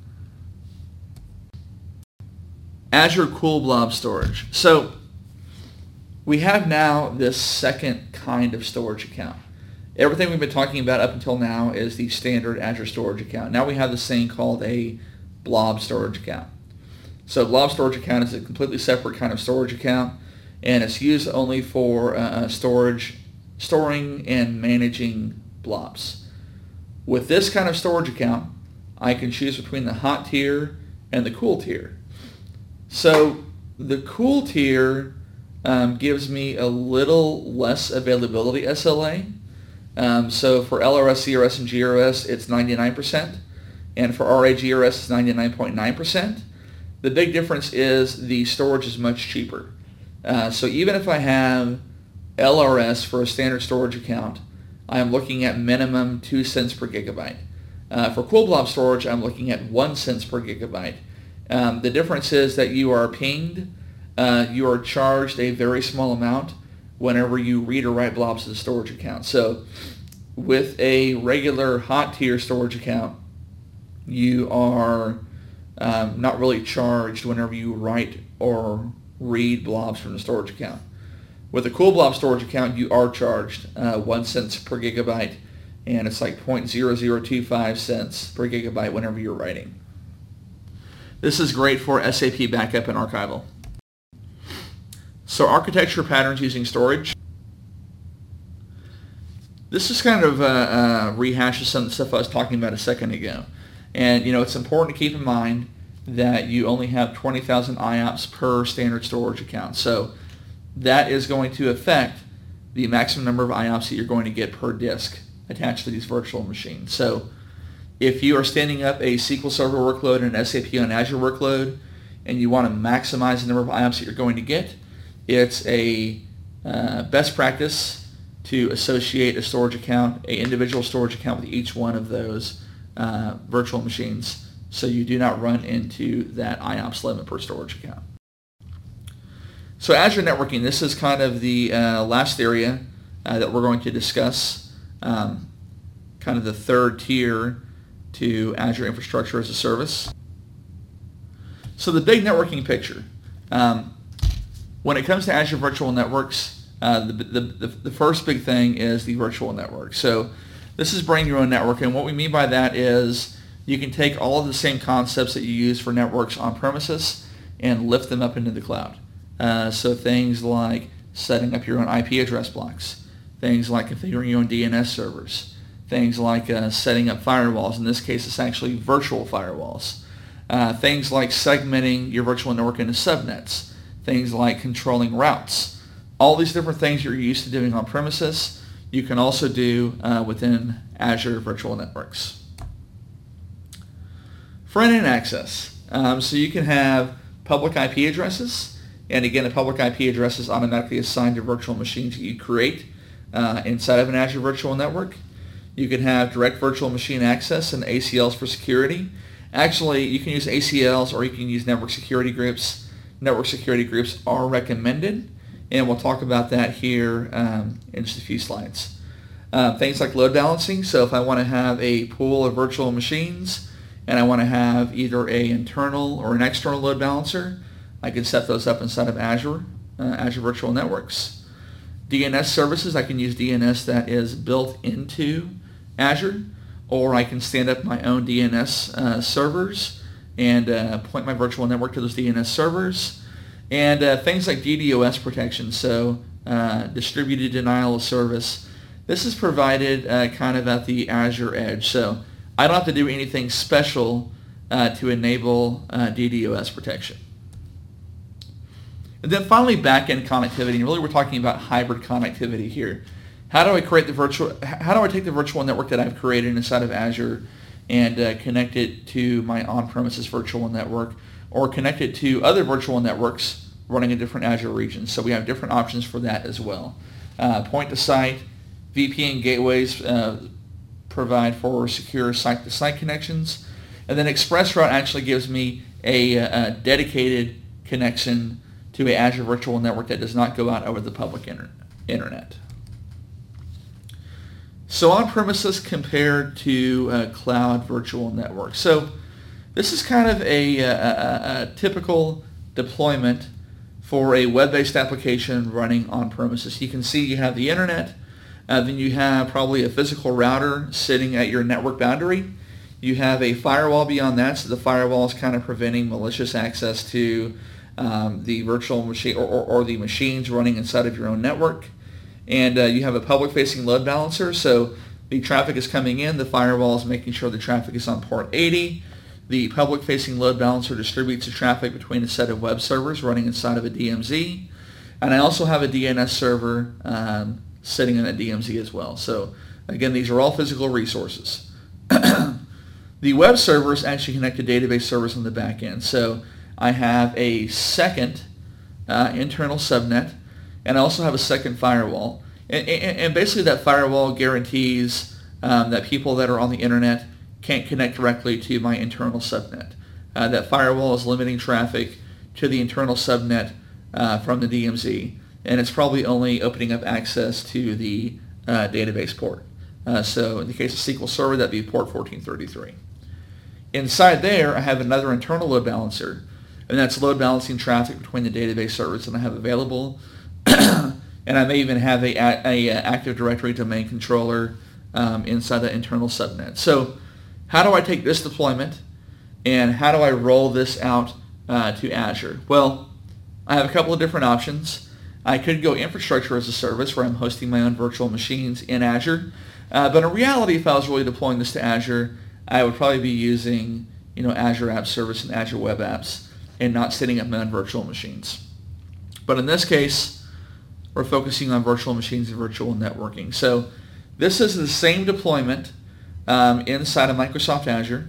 Azure Cool Blob Storage. So we have now this second kind of storage account. Everything we've been talking about up until now is the standard Azure storage account. Now we have this thing called a blob storage account. So blob storage account is a completely separate kind of storage account, and it's used only for uh, storage, storing and managing blobs. With this kind of storage account, I can choose between the hot tier and the cool tier. So the cool tier um, gives me a little less availability S L A. Um, so for L R S, C R S, and G R S, it's ninety-nine percent. And for R A G R S, it's ninety-nine point nine percent. The big difference is the storage is much cheaper. Uh, so even if I have L R S for a standard storage account, I'm looking at minimum two cents per gigabyte. Uh, for Cool Blob storage, I'm looking at one cent per gigabyte. Um, the difference is that you are pinged, uh, you are charged a very small amount whenever you read or write blobs to the storage account. So with a regular hot tier storage account, you are um, not really charged whenever you write or read blobs from the storage account. With a Cool Blob storage account, you are charged uh, one cent per gigabyte, and it's like zero point zero zero two five cents per gigabyte whenever you're writing. This is great for S A P backup and archival. So architecture patterns using storage. This is kind of uh, uh, rehashes some of the stuff I was talking about a second ago. And you know, it's important to keep in mind that you only have twenty thousand I O P S per standard storage account. So that is going to affect the maximum number of I O P S that you're going to get per disk attached to these virtual machines. So if you are standing up a S Q L Server workload and an S A P on Azure workload, and you want to maximize the number of I O P S that you're going to get, it's a uh, best practice to associate a storage account, an individual storage account with each one of those uh, virtual machines, so you do not run into that I O P S limit per storage account. So Azure networking, this is kind of the uh, last area uh, that we're going to discuss, um, kind of the third tier to Azure Infrastructure as a Service. So the big networking picture. Um, when it comes to Azure Virtual Networks, uh, the, the, the, the first big thing is the virtual network. So this is bring your own network, and what we mean by that is you can take all of the same concepts that you use for networks on premises and lift them up into the cloud. Uh, so things like setting up your own I P address blocks, things like configuring your own D N S servers, things like uh, setting up firewalls. In this case, it's actually virtual firewalls. Uh, things like segmenting your virtual network into subnets, things like controlling routes. All these different things you're used to doing on premises, you can also do uh, within Azure Virtual Networks. Front-end access. Um, so you can have public I P addresses, and again, a public I P address is automatically assigned to virtual machines that you create uh, inside of an Azure Virtual Network. You can have direct virtual machine access and A C Ls for security. Actually, you can use A C Ls or you can use network security groups. Network security groups are recommended, and we'll talk about that here um, in just a few slides. Uh, things like load balancing. So if I want to have a pool of virtual machines and I want to have either a internal or an external load balancer, I can set those up inside of Azure, uh, Azure Virtual Networks. D N S services, I can use D N S that is built into Azure, or I can stand up my own D N S uh, servers and uh, point my virtual network to those D N S servers. And uh, things like D DoS protection, so uh, distributed denial of service. This is provided uh, kind of at the Azure edge, so I don't have to do anything special uh, to enable uh, D DoS protection. And then finally, back-end connectivity. And really, we're talking about hybrid connectivity here. How do I create the virtual? How do I take the virtual network that I've created inside of Azure and uh, connect it to my on-premises virtual network, or connect it to other virtual networks running in different Azure regions? So we have different options for that as well. Uh, point-to-site, V P N gateways uh, provide for secure site-to-site connections, and then ExpressRoute actually gives me a, a dedicated connection to an Azure virtual network that does not go out over the public inter- internet. So on-premises compared to uh, cloud virtual network. So this is kind of a, a, a, a typical deployment for a web-based application running on-premises. You can see you have the internet, uh, then you have probably a physical router sitting at your network boundary. You have a firewall beyond that, so the firewall is kind of preventing malicious access to um, the virtual machine or, or, or the machines running inside of your own network. And uh, you have a public-facing load balancer, so the traffic is coming in, the firewall is making sure the traffic is on port eighty. The public-facing load balancer distributes the traffic between a set of web servers running inside of a D M Z. And I also have a D N S server um, sitting in a D M Z as well. So again, these are all physical resources. The web servers actually connect to database servers on the back end. So I have a second uh, internal subnet, and I also have a second firewall. And, and, and basically that firewall guarantees um, that people that are on the internet can't connect directly to my internal subnet. Uh, that firewall is limiting traffic to the internal subnet uh, from the D M Z, and it's probably only opening up access to the uh, database port. Uh, so in the case of S Q L Server, that'd be port fourteen thirty-three. Inside there, I have another internal load balancer, and that's load balancing traffic between the database servers that I have available. And I may even have a, a, a Active Directory domain controller um, inside that internal subnet. So how do I take this deployment and how do I roll this out uh, to Azure? Well, I have a couple of different options. I could go infrastructure as a service where I'm hosting my own virtual machines in Azure. Uh, but in reality, if I was really deploying this to Azure, I would probably be using you know, Azure App Service and Azure Web Apps and not setting up my own virtual machines. But in this case, we're focusing on virtual machines and virtual networking. So this is the same deployment um, inside of Microsoft Azure,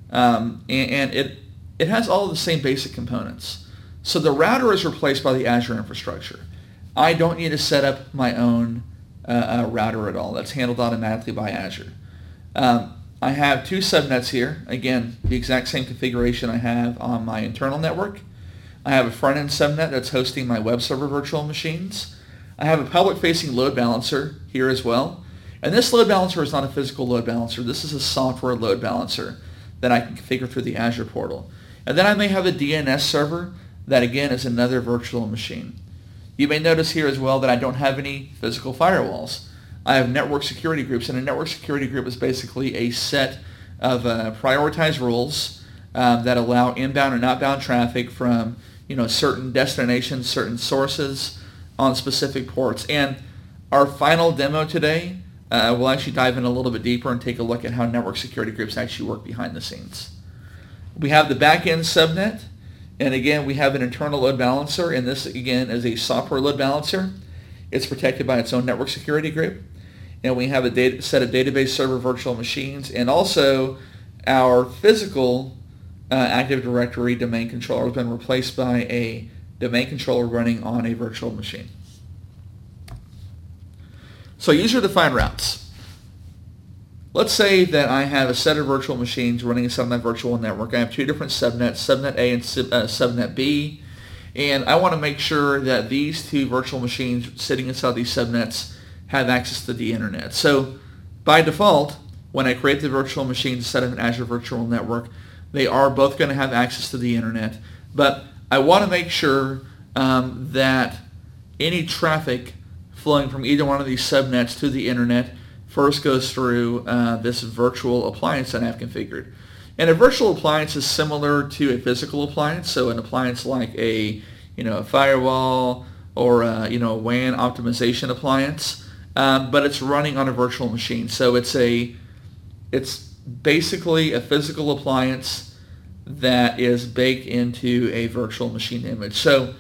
um, and, and it it has all of the same basic components. So the router is replaced by the Azure infrastructure. I don't need to set up my own uh, uh, router at all. That's handled automatically by Azure. Um, I have two subnets here. Again, the exact same configuration I have on my internal network. I have a front-end subnet that's hosting my web server virtual machines. I have a public-facing load balancer here as well. And this load balancer is not a physical load balancer. This is a software load balancer that I can configure through the Azure portal. And then I may have a D N S server that, again, is another virtual machine. You may notice here as well that I don't have any physical firewalls. I have network security groups, and a network security group is basically a set of uh, prioritized rules um, that allow inbound and outbound traffic from you know, certain destinations, certain sources, on specific ports. And our final demo today, uh, we'll actually dive in a little bit deeper and take a look at how network security groups actually work behind the scenes. We have the back-end subnet, and again, we have an internal load balancer, and this, again, is a software load balancer. It's protected by its own network security group. And we have a data, set of database server virtual machines, and also our physical uh, Active Directory domain controller has been replaced by a domain controller running on a virtual machine. So user-defined routes. Let's say that I have a set of virtual machines running inside my virtual network. I have two different subnets, subnet A and sub, uh, subnet B, and I want to make sure that these two virtual machines sitting inside these subnets have access to the internet. So by default, when I create the virtual machines inside of an Azure Virtual Network, they are both going to have access to the internet, but I want to make sure um, that any traffic flowing from either one of these subnets to the internet first goes through uh, this virtual appliance that I've configured. And a virtual appliance is similar to a physical appliance, so an appliance like a you know a firewall or a, you know a W A N optimization appliance, um, but it's running on a virtual machine. So it's a it's basically a physical appliance that is baked into a virtual machine image. So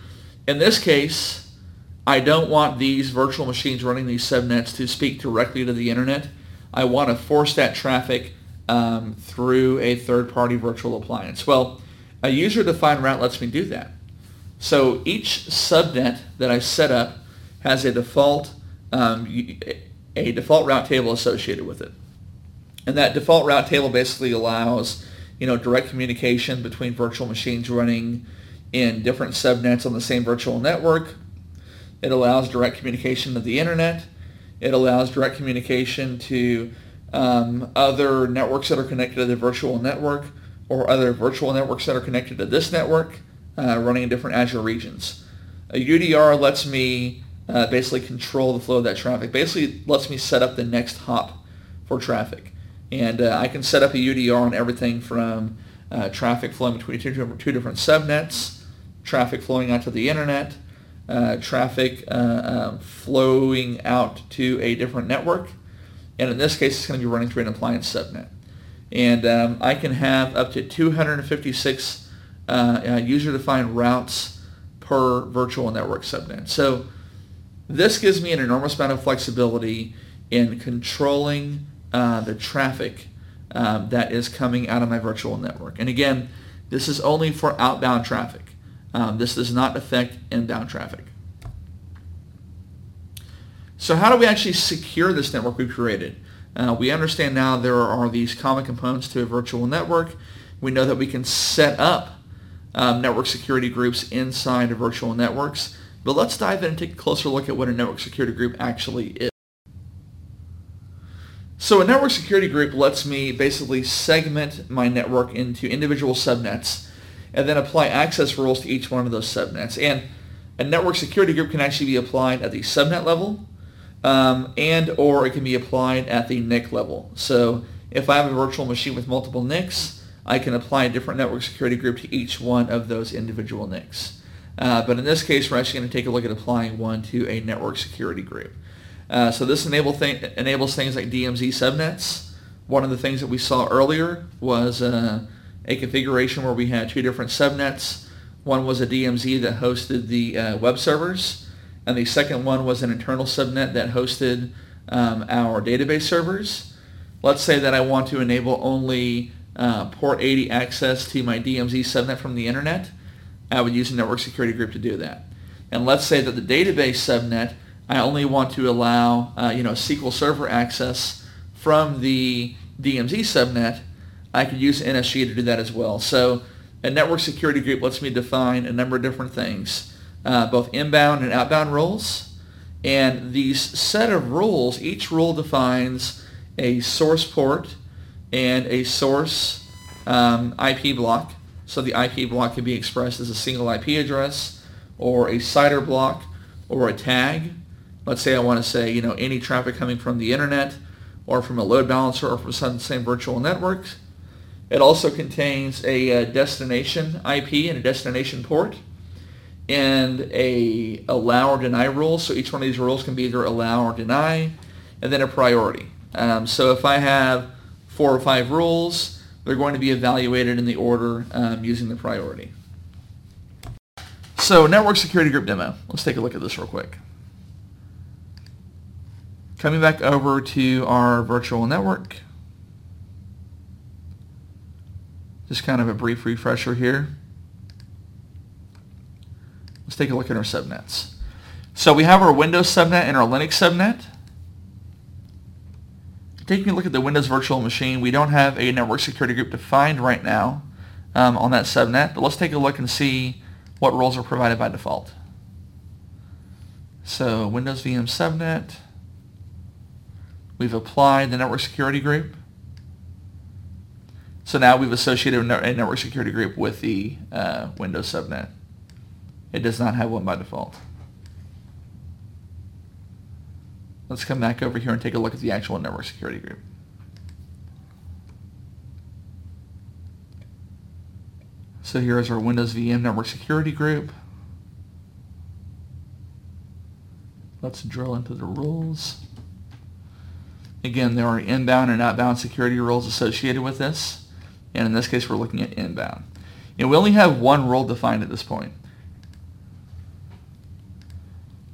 In this case, I don't want these virtual machines running these subnets to speak directly to the internet. I want to force that traffic um, through a third-party virtual appliance. Well, a user-defined route lets me do that. So each subnet that I set up has a default um, a default route table associated with it. And that default route table basically allows, you know, direct communication between virtual machines running in different subnets on the same virtual network. It allows direct communication to the internet. It allows direct communication to um, other networks that are connected to the virtual network, or other virtual networks that are connected to this network, uh, running in different Azure regions. A U D R lets me uh, basically control the flow of that traffic. Basically lets me set up the next hop for traffic. And uh, I can set up a U D R on everything from uh, traffic flowing between two, two different subnets, traffic flowing out to the internet, uh, traffic uh, um, flowing out to a different network. And in this case, it's going to be running through an appliance subnet. And um, I can have up to two hundred fifty-six uh, uh, user-defined routes per virtual network subnet. So this gives me an enormous amount of flexibility in controlling uh, the traffic um, that is coming out of my virtual network. And again, this is only for outbound traffic. Um, this does not affect inbound traffic. So how do we actually secure this network we've created? Uh, we understand now there are these common components to a virtual network. We know that we can set up um, network security groups inside of virtual networks. But let's dive in and take a closer look at what a network security group actually is. So a network security group lets me basically segment my network into individual subnets and then apply access rules to each one of those subnets. And a network security group can actually be applied at the subnet level, um, and or it can be applied at the N I C level. So if I have a virtual machine with multiple N I Cs, I can apply a different network security group to each one of those individual N I Cs. Uh, but in this case, we're actually going to take a look at applying one to a network security group. Uh, so this enable thing, enables things like D M Z subnets. One of the things that we saw earlier was uh, a configuration where we had two different subnets. One was a D M Z that hosted the uh, web servers, and the second one was an internal subnet that hosted um, our database servers. Let's say that I want to enable only uh, port eighty access to my D M Z subnet from the internet. I would use a network security group to do that. And let's say that the database subnet, I only want to allow uh, you know, S Q L Server access from the D M Z subnet. I could use N S G to do that as well. So a network security group lets me define a number of different things, uh, both inbound and outbound rules. And these set of rules, each rule defines a source port and a source um, I P block. So the I P block can be expressed as a single I P address, or a C I D R block, or a tag. Let's say I want to say, you know, any traffic coming from the internet, or from a load balancer, or from some same virtual network. It also contains a uh, destination I P and a destination port, and a allow or deny rule. So each one of these rules can be either allow or deny, and then a priority. Um, so if I have four or five rules, they're going to be evaluated in the order um, using the priority. So network security group demo. Let's take a look at this real quick. Coming back over to our virtual network. Just kind of a brief refresher here. Let's take a look at our subnets. So we have our Windows subnet and our Linux subnet. Taking a look at the Windows virtual machine, we don't have a network security group defined right now um, on that subnet, but let's take a look and see what roles are provided by default. So Windows V M subnet, we've applied the network security group. So now we've associated a network security group with the uh, Windows subnet. It does not have one by default. Let's come back over here and take a look at the actual network security group. So here is our Windows V M network security group. Let's drill into the rules. Again, there are inbound and outbound security rules associated with this. And in this case, we're looking at inbound. And we only have one role defined at this point.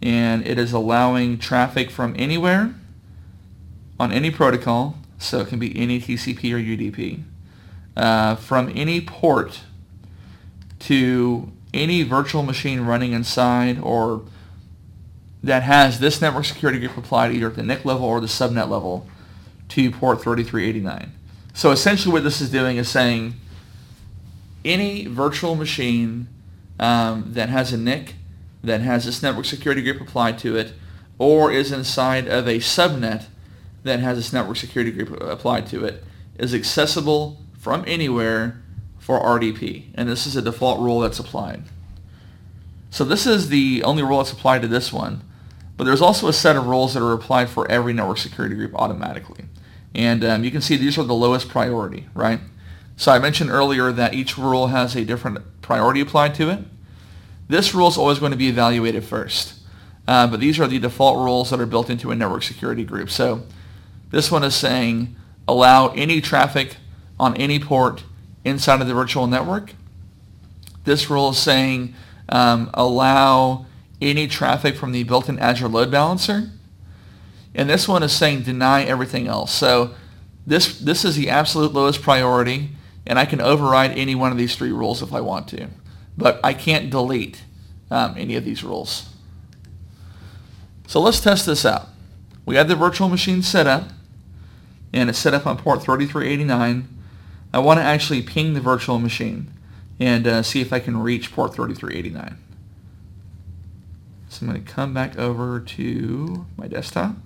and it is allowing traffic from anywhere on any protocol, so it can be any T C P or U D P, uh, from any port to any virtual machine running inside or that has this network security group applied either at the N I C level or the subnet level to port thirty-three eighty-nine. So essentially what this is doing is saying any virtual machine um, that has a N I C that has this network security group applied to it or is inside of a subnet that has this network security group applied to it is accessible from anywhere for R D P. And this is a default rule that's applied. So this is the only rule that's applied to this one. But there's also a set of rules that are applied for every network security group automatically. And um, you can see these are the lowest priority, right? So I mentioned earlier that each rule has a different priority applied to it. This rule is always going to be evaluated first. Uh, but these are the default rules that are built into a network security group. So this one is saying allow any traffic on any port inside of the virtual network. This rule is saying um, allow any traffic from the built-in Azure load balancer. And this one is saying deny everything else. So this, this is the absolute lowest priority, and I can override any one of these three rules if I want to. But I can't delete um, any of these rules. So let's test this out. We have the virtual machine set up, and it's set up on port thirty-three eighty-nine. I want to actually ping the virtual machine and uh, see if I can reach port thirty-three eighty-nine. So I'm going to come back over to my desktop.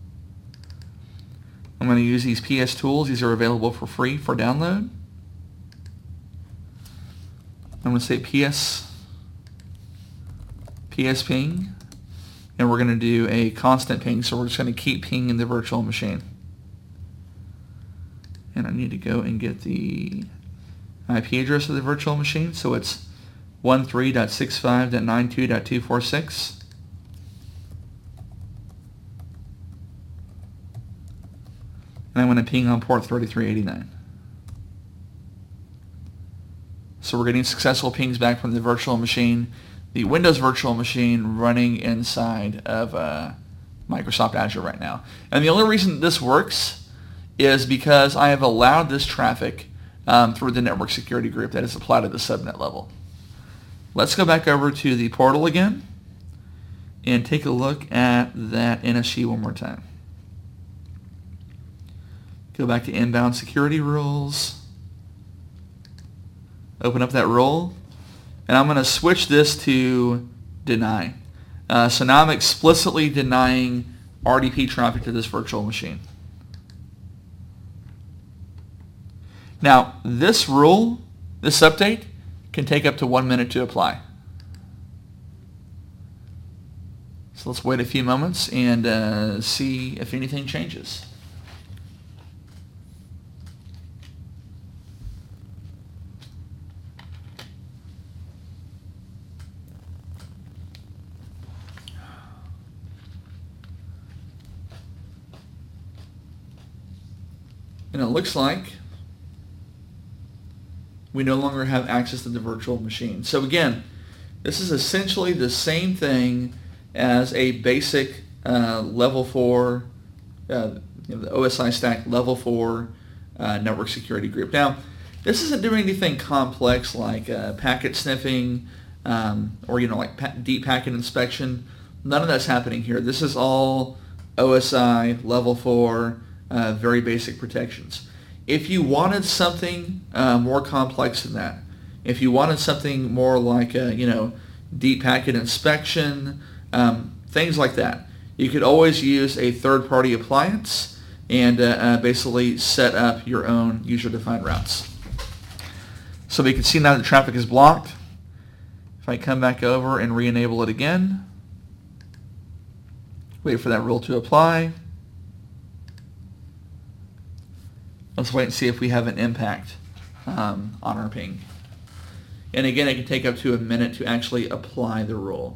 I'm going to use these P S tools. These are available for free for download. I'm going to say P S, P S ping, and we're going to do a constant ping, so we're just going to keep pinging the virtual machine. And I need to go and get the I P address of the virtual machine, so it's one three dot six five dot nine two dot two four six. And I'm going to ping on port thirty-three eighty-nine. So we're getting successful pings back from the virtual machine, the Windows virtual machine running inside of uh, Microsoft Azure right now. And the only reason this works is because I have allowed this traffic um, through the network security group that is applied at the subnet level. Let's go back over to the portal again and take a look at that N S G one more time. Go back to inbound security rules. Open up that role. And I'm going to switch this to deny. Uh, so now I'm explicitly denying R D P traffic to this virtual machine. Now, this rule, this update, can take up to one minute to apply. So let's wait a few moments and uh, see if anything changes. And it looks like we no longer have access to the virtual machine. So again, this is essentially the same thing as a basic uh, level four, uh, you know, the O S I stack level four uh, network security group. Now, this isn't doing anything complex like uh, packet sniffing um, or you know like pa- deep packet inspection. None of that's happening here. This is all O S I level four. Uh, very basic protections. If you wanted something uh, more complex than that, if you wanted something more like a, you know, deep packet inspection, um, things like that, you could always use a third-party appliance and uh, uh, basically set up your own user-defined routes. So we can see now that traffic is blocked. If I come back over and re-enable it again, wait for that rule to apply. Let's wait and see if we have an impact um, on our ping. And again, it can take up to a minute to actually apply the rule.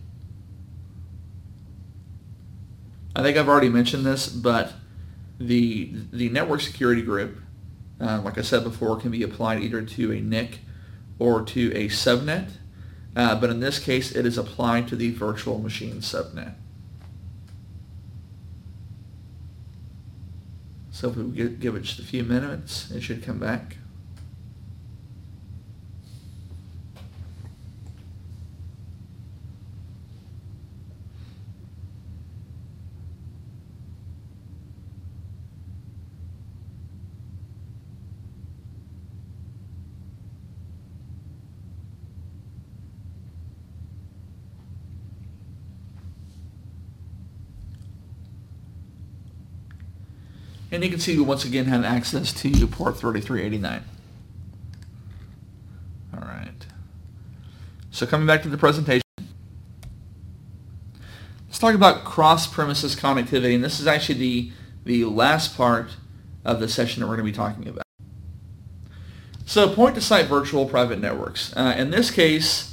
I think I've already mentioned this, but the the network security group, uh, like I said before, can be applied either to a N I C or to a subnet. uh, but in this case it is applied to the virtual machine subnet. So if we give it just a few minutes, it should come back. And you can see we once again have access to port thirty-three eighty-nine. All right. So coming back to the presentation, let's talk about cross-premises connectivity. And this is actually the, the last part of the session that we're going to be talking about. So point-to-site virtual private networks. Uh, in this case,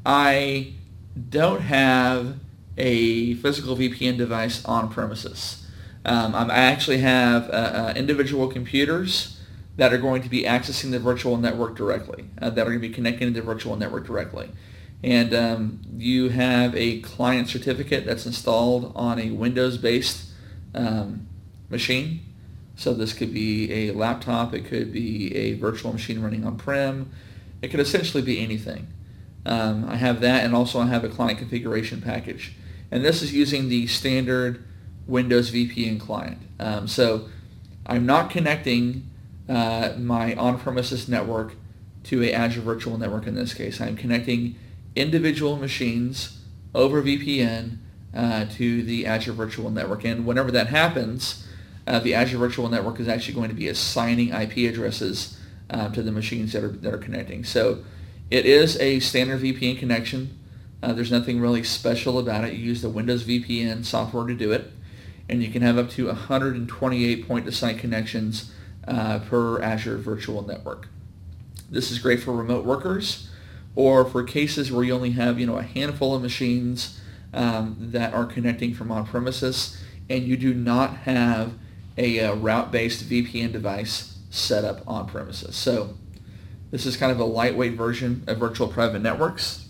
I don't have a physical V P N device on premises. Um, I actually have uh, uh, individual computers that are going to be accessing the virtual network directly, uh, that are going to be connecting to the virtual network directly. And um, you have a client certificate that's installed on a Windows-based um, machine. So this could be a laptop, it could be a virtual machine running on-prem, it could essentially be anything. Um, I have that, and also I have a client configuration package. And this is using the standard Windows V P N client. Um, so I'm not connecting uh, my on-premises network to a Azure Virtual Network in this case. I'm connecting individual machines over V P N uh, to the Azure Virtual Network. And whenever that happens, uh, the Azure Virtual Network is actually going to be assigning I P addresses uh, to the machines that are, that are connecting. So it is a standard V P N connection. Uh, there's nothing really special about it. You use the Windows V P N software to do it. And you can have up to one hundred twenty-eight point-to-site connections uh, per Azure Virtual Network. This is great for remote workers, or for cases where you only have, you know, a handful of machines um, that are connecting from on-premises, and you do not have a, a route-based V P N device set up on-premises. So this is kind of a lightweight version of virtual private networks.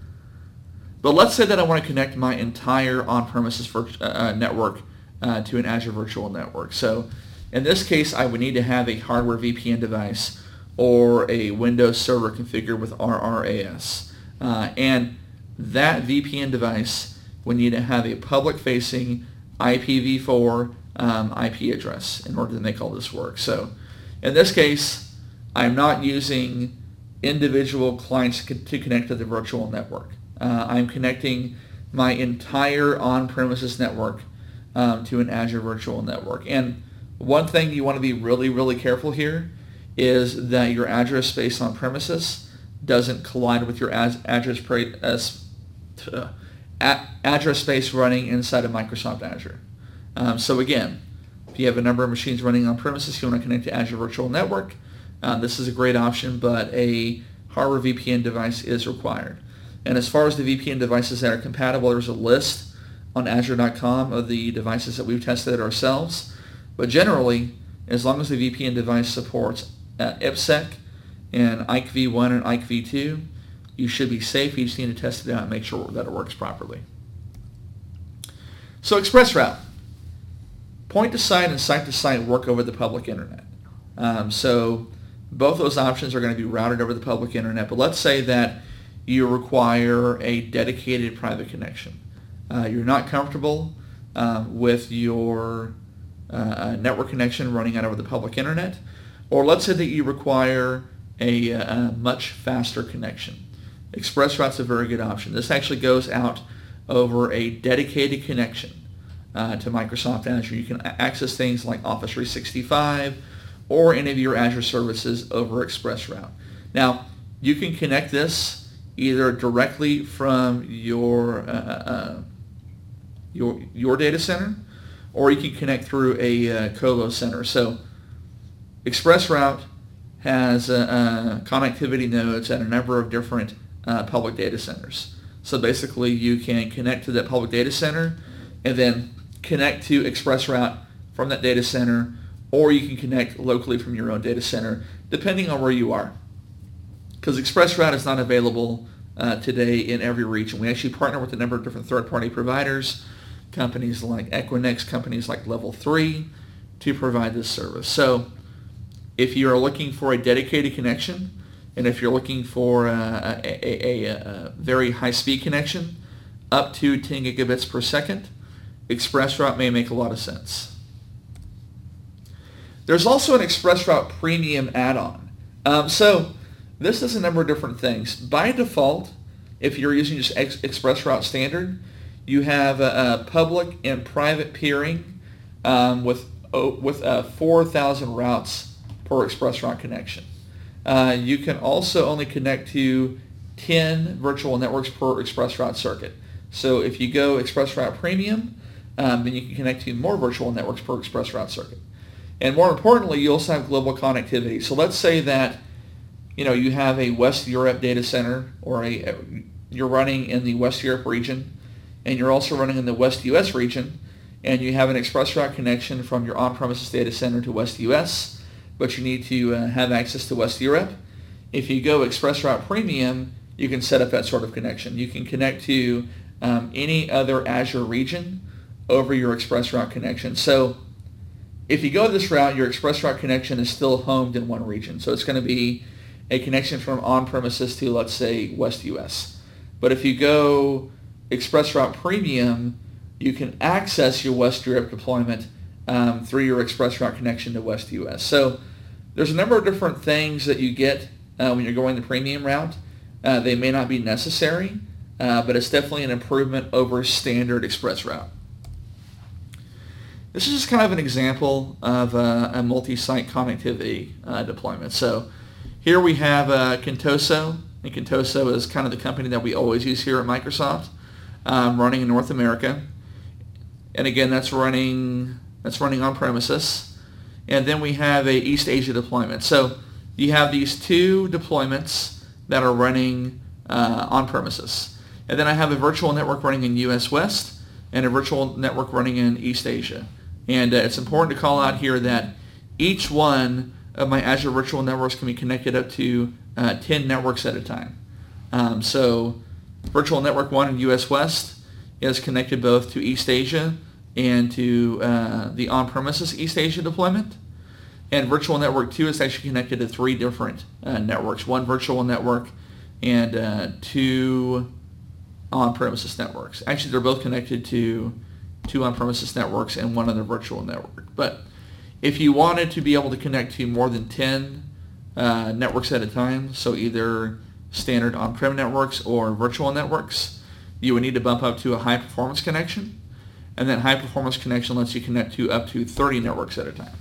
But let's say that I want to connect my entire on-premises uh, network Uh, to an Azure Virtual Network. So in this case, I would need to have a hardware V P N device or a Windows server configured with R R A S. Uh, and that V P N device would need to have a public-facing I P v four um, I P address in order to make all this work. So in this case, I'm not using individual clients to connect to the virtual network. Uh, I'm connecting my entire on-premises network Um, to an Azure Virtual Network. And one thing you want to be really, really careful here is that your address space on premises doesn't collide with your ad- address, pra- uh, uh, address space running inside of Microsoft Azure. Um, so again, if you have a number of machines running on premises, you want to connect to Azure Virtual Network, uh, this is a great option, but a hardware V P N device is required. And as far as the V P N devices that are compatible, there's a list on Azure dot com of the devices that we've tested ourselves. But generally, as long as the V P N device supports uh, IPsec and I C V one and I C V two, you should be safe. You just need to test it out and make sure that it works properly. So ExpressRoute. Point-to-site and site-to-site work over the public internet. Um, so both those options are going to be routed over the public internet. But let's say that you require a dedicated private connection. Uh, you're not comfortable um, with your uh, network connection running out over the public internet, or let's say that you require a, a much faster connection. ExpressRoute's a very good option. This actually goes out over a dedicated connection uh, to Microsoft Azure. You can access things like Office three sixty-five or any of your Azure services over ExpressRoute. Now, you can connect this either directly from your uh, uh, Your, your data center, or you can connect through a uh, colo center. So ExpressRoute has uh, uh, connectivity nodes at a number of different uh, public data centers. So basically you can connect to that public data center and then connect to ExpressRoute from that data center, or you can connect locally from your own data center, depending on where you are. Because ExpressRoute is not available uh, today in every region. We actually partner with a number of different third-party providers, companies like Equinix, companies like Level three, to provide this service. So if you are looking for a dedicated connection, and if you're looking for a, a, a, a very high-speed connection, up to ten gigabits per second, ExpressRoute may make a lot of sense. There's also an ExpressRoute Premium add-on. Um, so this does a number of different things. By default, if you're using just Ex- ExpressRoute Standard, you have a, a public and private peering um, with oh, with uh, four thousand routes per ExpressRoute connection. Uh, you can also only connect to ten virtual networks per ExpressRoute circuit. So if you go ExpressRoute Premium, um, then you can connect to more virtual networks per ExpressRoute circuit. And more importantly, you also have global connectivity. So let's say that you know you have a West Europe data center, or a you're running in the West Europe region, and you're also running in the West U S region, and you have an ExpressRoute connection from your on-premises data center to West U S, but you need to uh, have access to West Europe. If you go ExpressRoute Premium, you can set up that sort of connection. You can connect to um, any other Azure region over your ExpressRoute connection. So if you go this route, your ExpressRoute connection is still homed in one region. So it's going to be a connection from on-premises to, let's say, West U S. But if you go ExpressRoute Premium, you can access your West Europe deployment um, through your ExpressRoute connection to West U S. So there's a number of different things that you get uh, when you're going the premium route. Uh, they may not be necessary, uh, but it's definitely an improvement over standard ExpressRoute. This is just kind of an example of uh, a multi-site connectivity uh, deployment. So here we have uh, Contoso, and Contoso is kind of the company that we always use here at Microsoft, um, running in North America. And again, that's running that's running on premises. And then we have a East Asia deployment. So you have these two deployments that are running uh, on premises. And then I have a virtual network running in U S West and a virtual network running in East Asia. And uh, it's important to call out here that each one of my Azure virtual networks can be connected up to uh, ten networks at a time. Um, so virtual network one in U S West is connected both to East Asia and to uh, the on-premises East Asia deployment. And virtual network two is actually connected to three different uh, networks, one virtual network and uh, two on-premises networks. Actually, they're both connected to two on-premises networks and one other virtual network. But if you wanted to be able to connect to more than ten uh, networks at a time, so either standard on-prem networks or virtual networks, you would need to bump up to a high-performance connection. And that high-performance connection lets you connect to up to thirty networks at a time.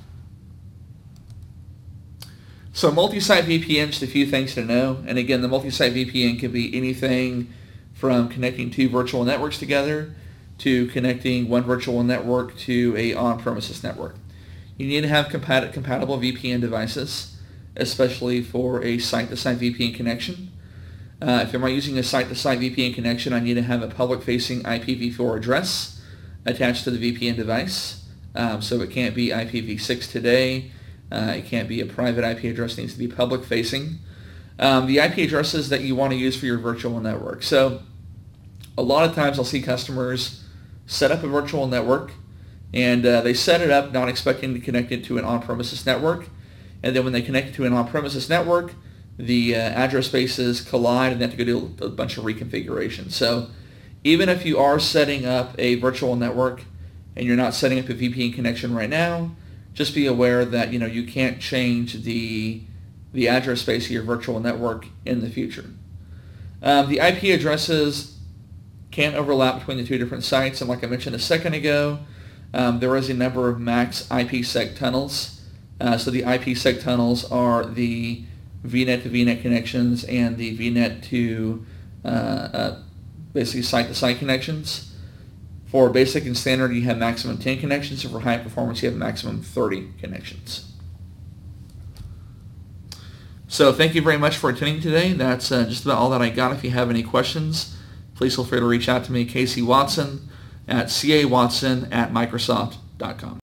So multi-site V P N, just a few things to know. And again, the multi-site V P N can be anything from connecting two virtual networks together to connecting one virtual network to a on-premises network. You need to have compat- compatible V P N devices, especially for a site-to-site V P N connection. Uh, if I'm using a site-to-site V P N connection, I need to have a public-facing I P v four address attached to the V P N device. Um, so it can't be I P v six today. Uh, it can't be a private I P address. It needs to be public-facing. Um, the I P addresses that you want to use for your virtual network. So a lot of times I'll see customers set up a virtual network, and uh, they set it up not expecting to connect it to an on-premises network. And then when they connect it to an on-premises network, the uh, address spaces collide and they have to go do a bunch of reconfiguration. So even if you are setting up a virtual network and you're not setting up a V P N connection right now, just be aware that you know you can't change the the address space of your virtual network in the future. Um, the I P addresses can overlap between the two different sites, and like I mentioned a second ago, um, there is a number of max IPsec tunnels. Uh, so the IPsec tunnels are the V NET to V NET connections and the V NET to uh, uh, basically site-to-site connections. For basic and standard, you have maximum ten connections, and for high performance, you have maximum thirty connections. So thank you very much for attending today. That's uh, just about all that I got. If you have any questions, please feel free to reach out to me, Casey Watson, at c a watson at microsoft dot com.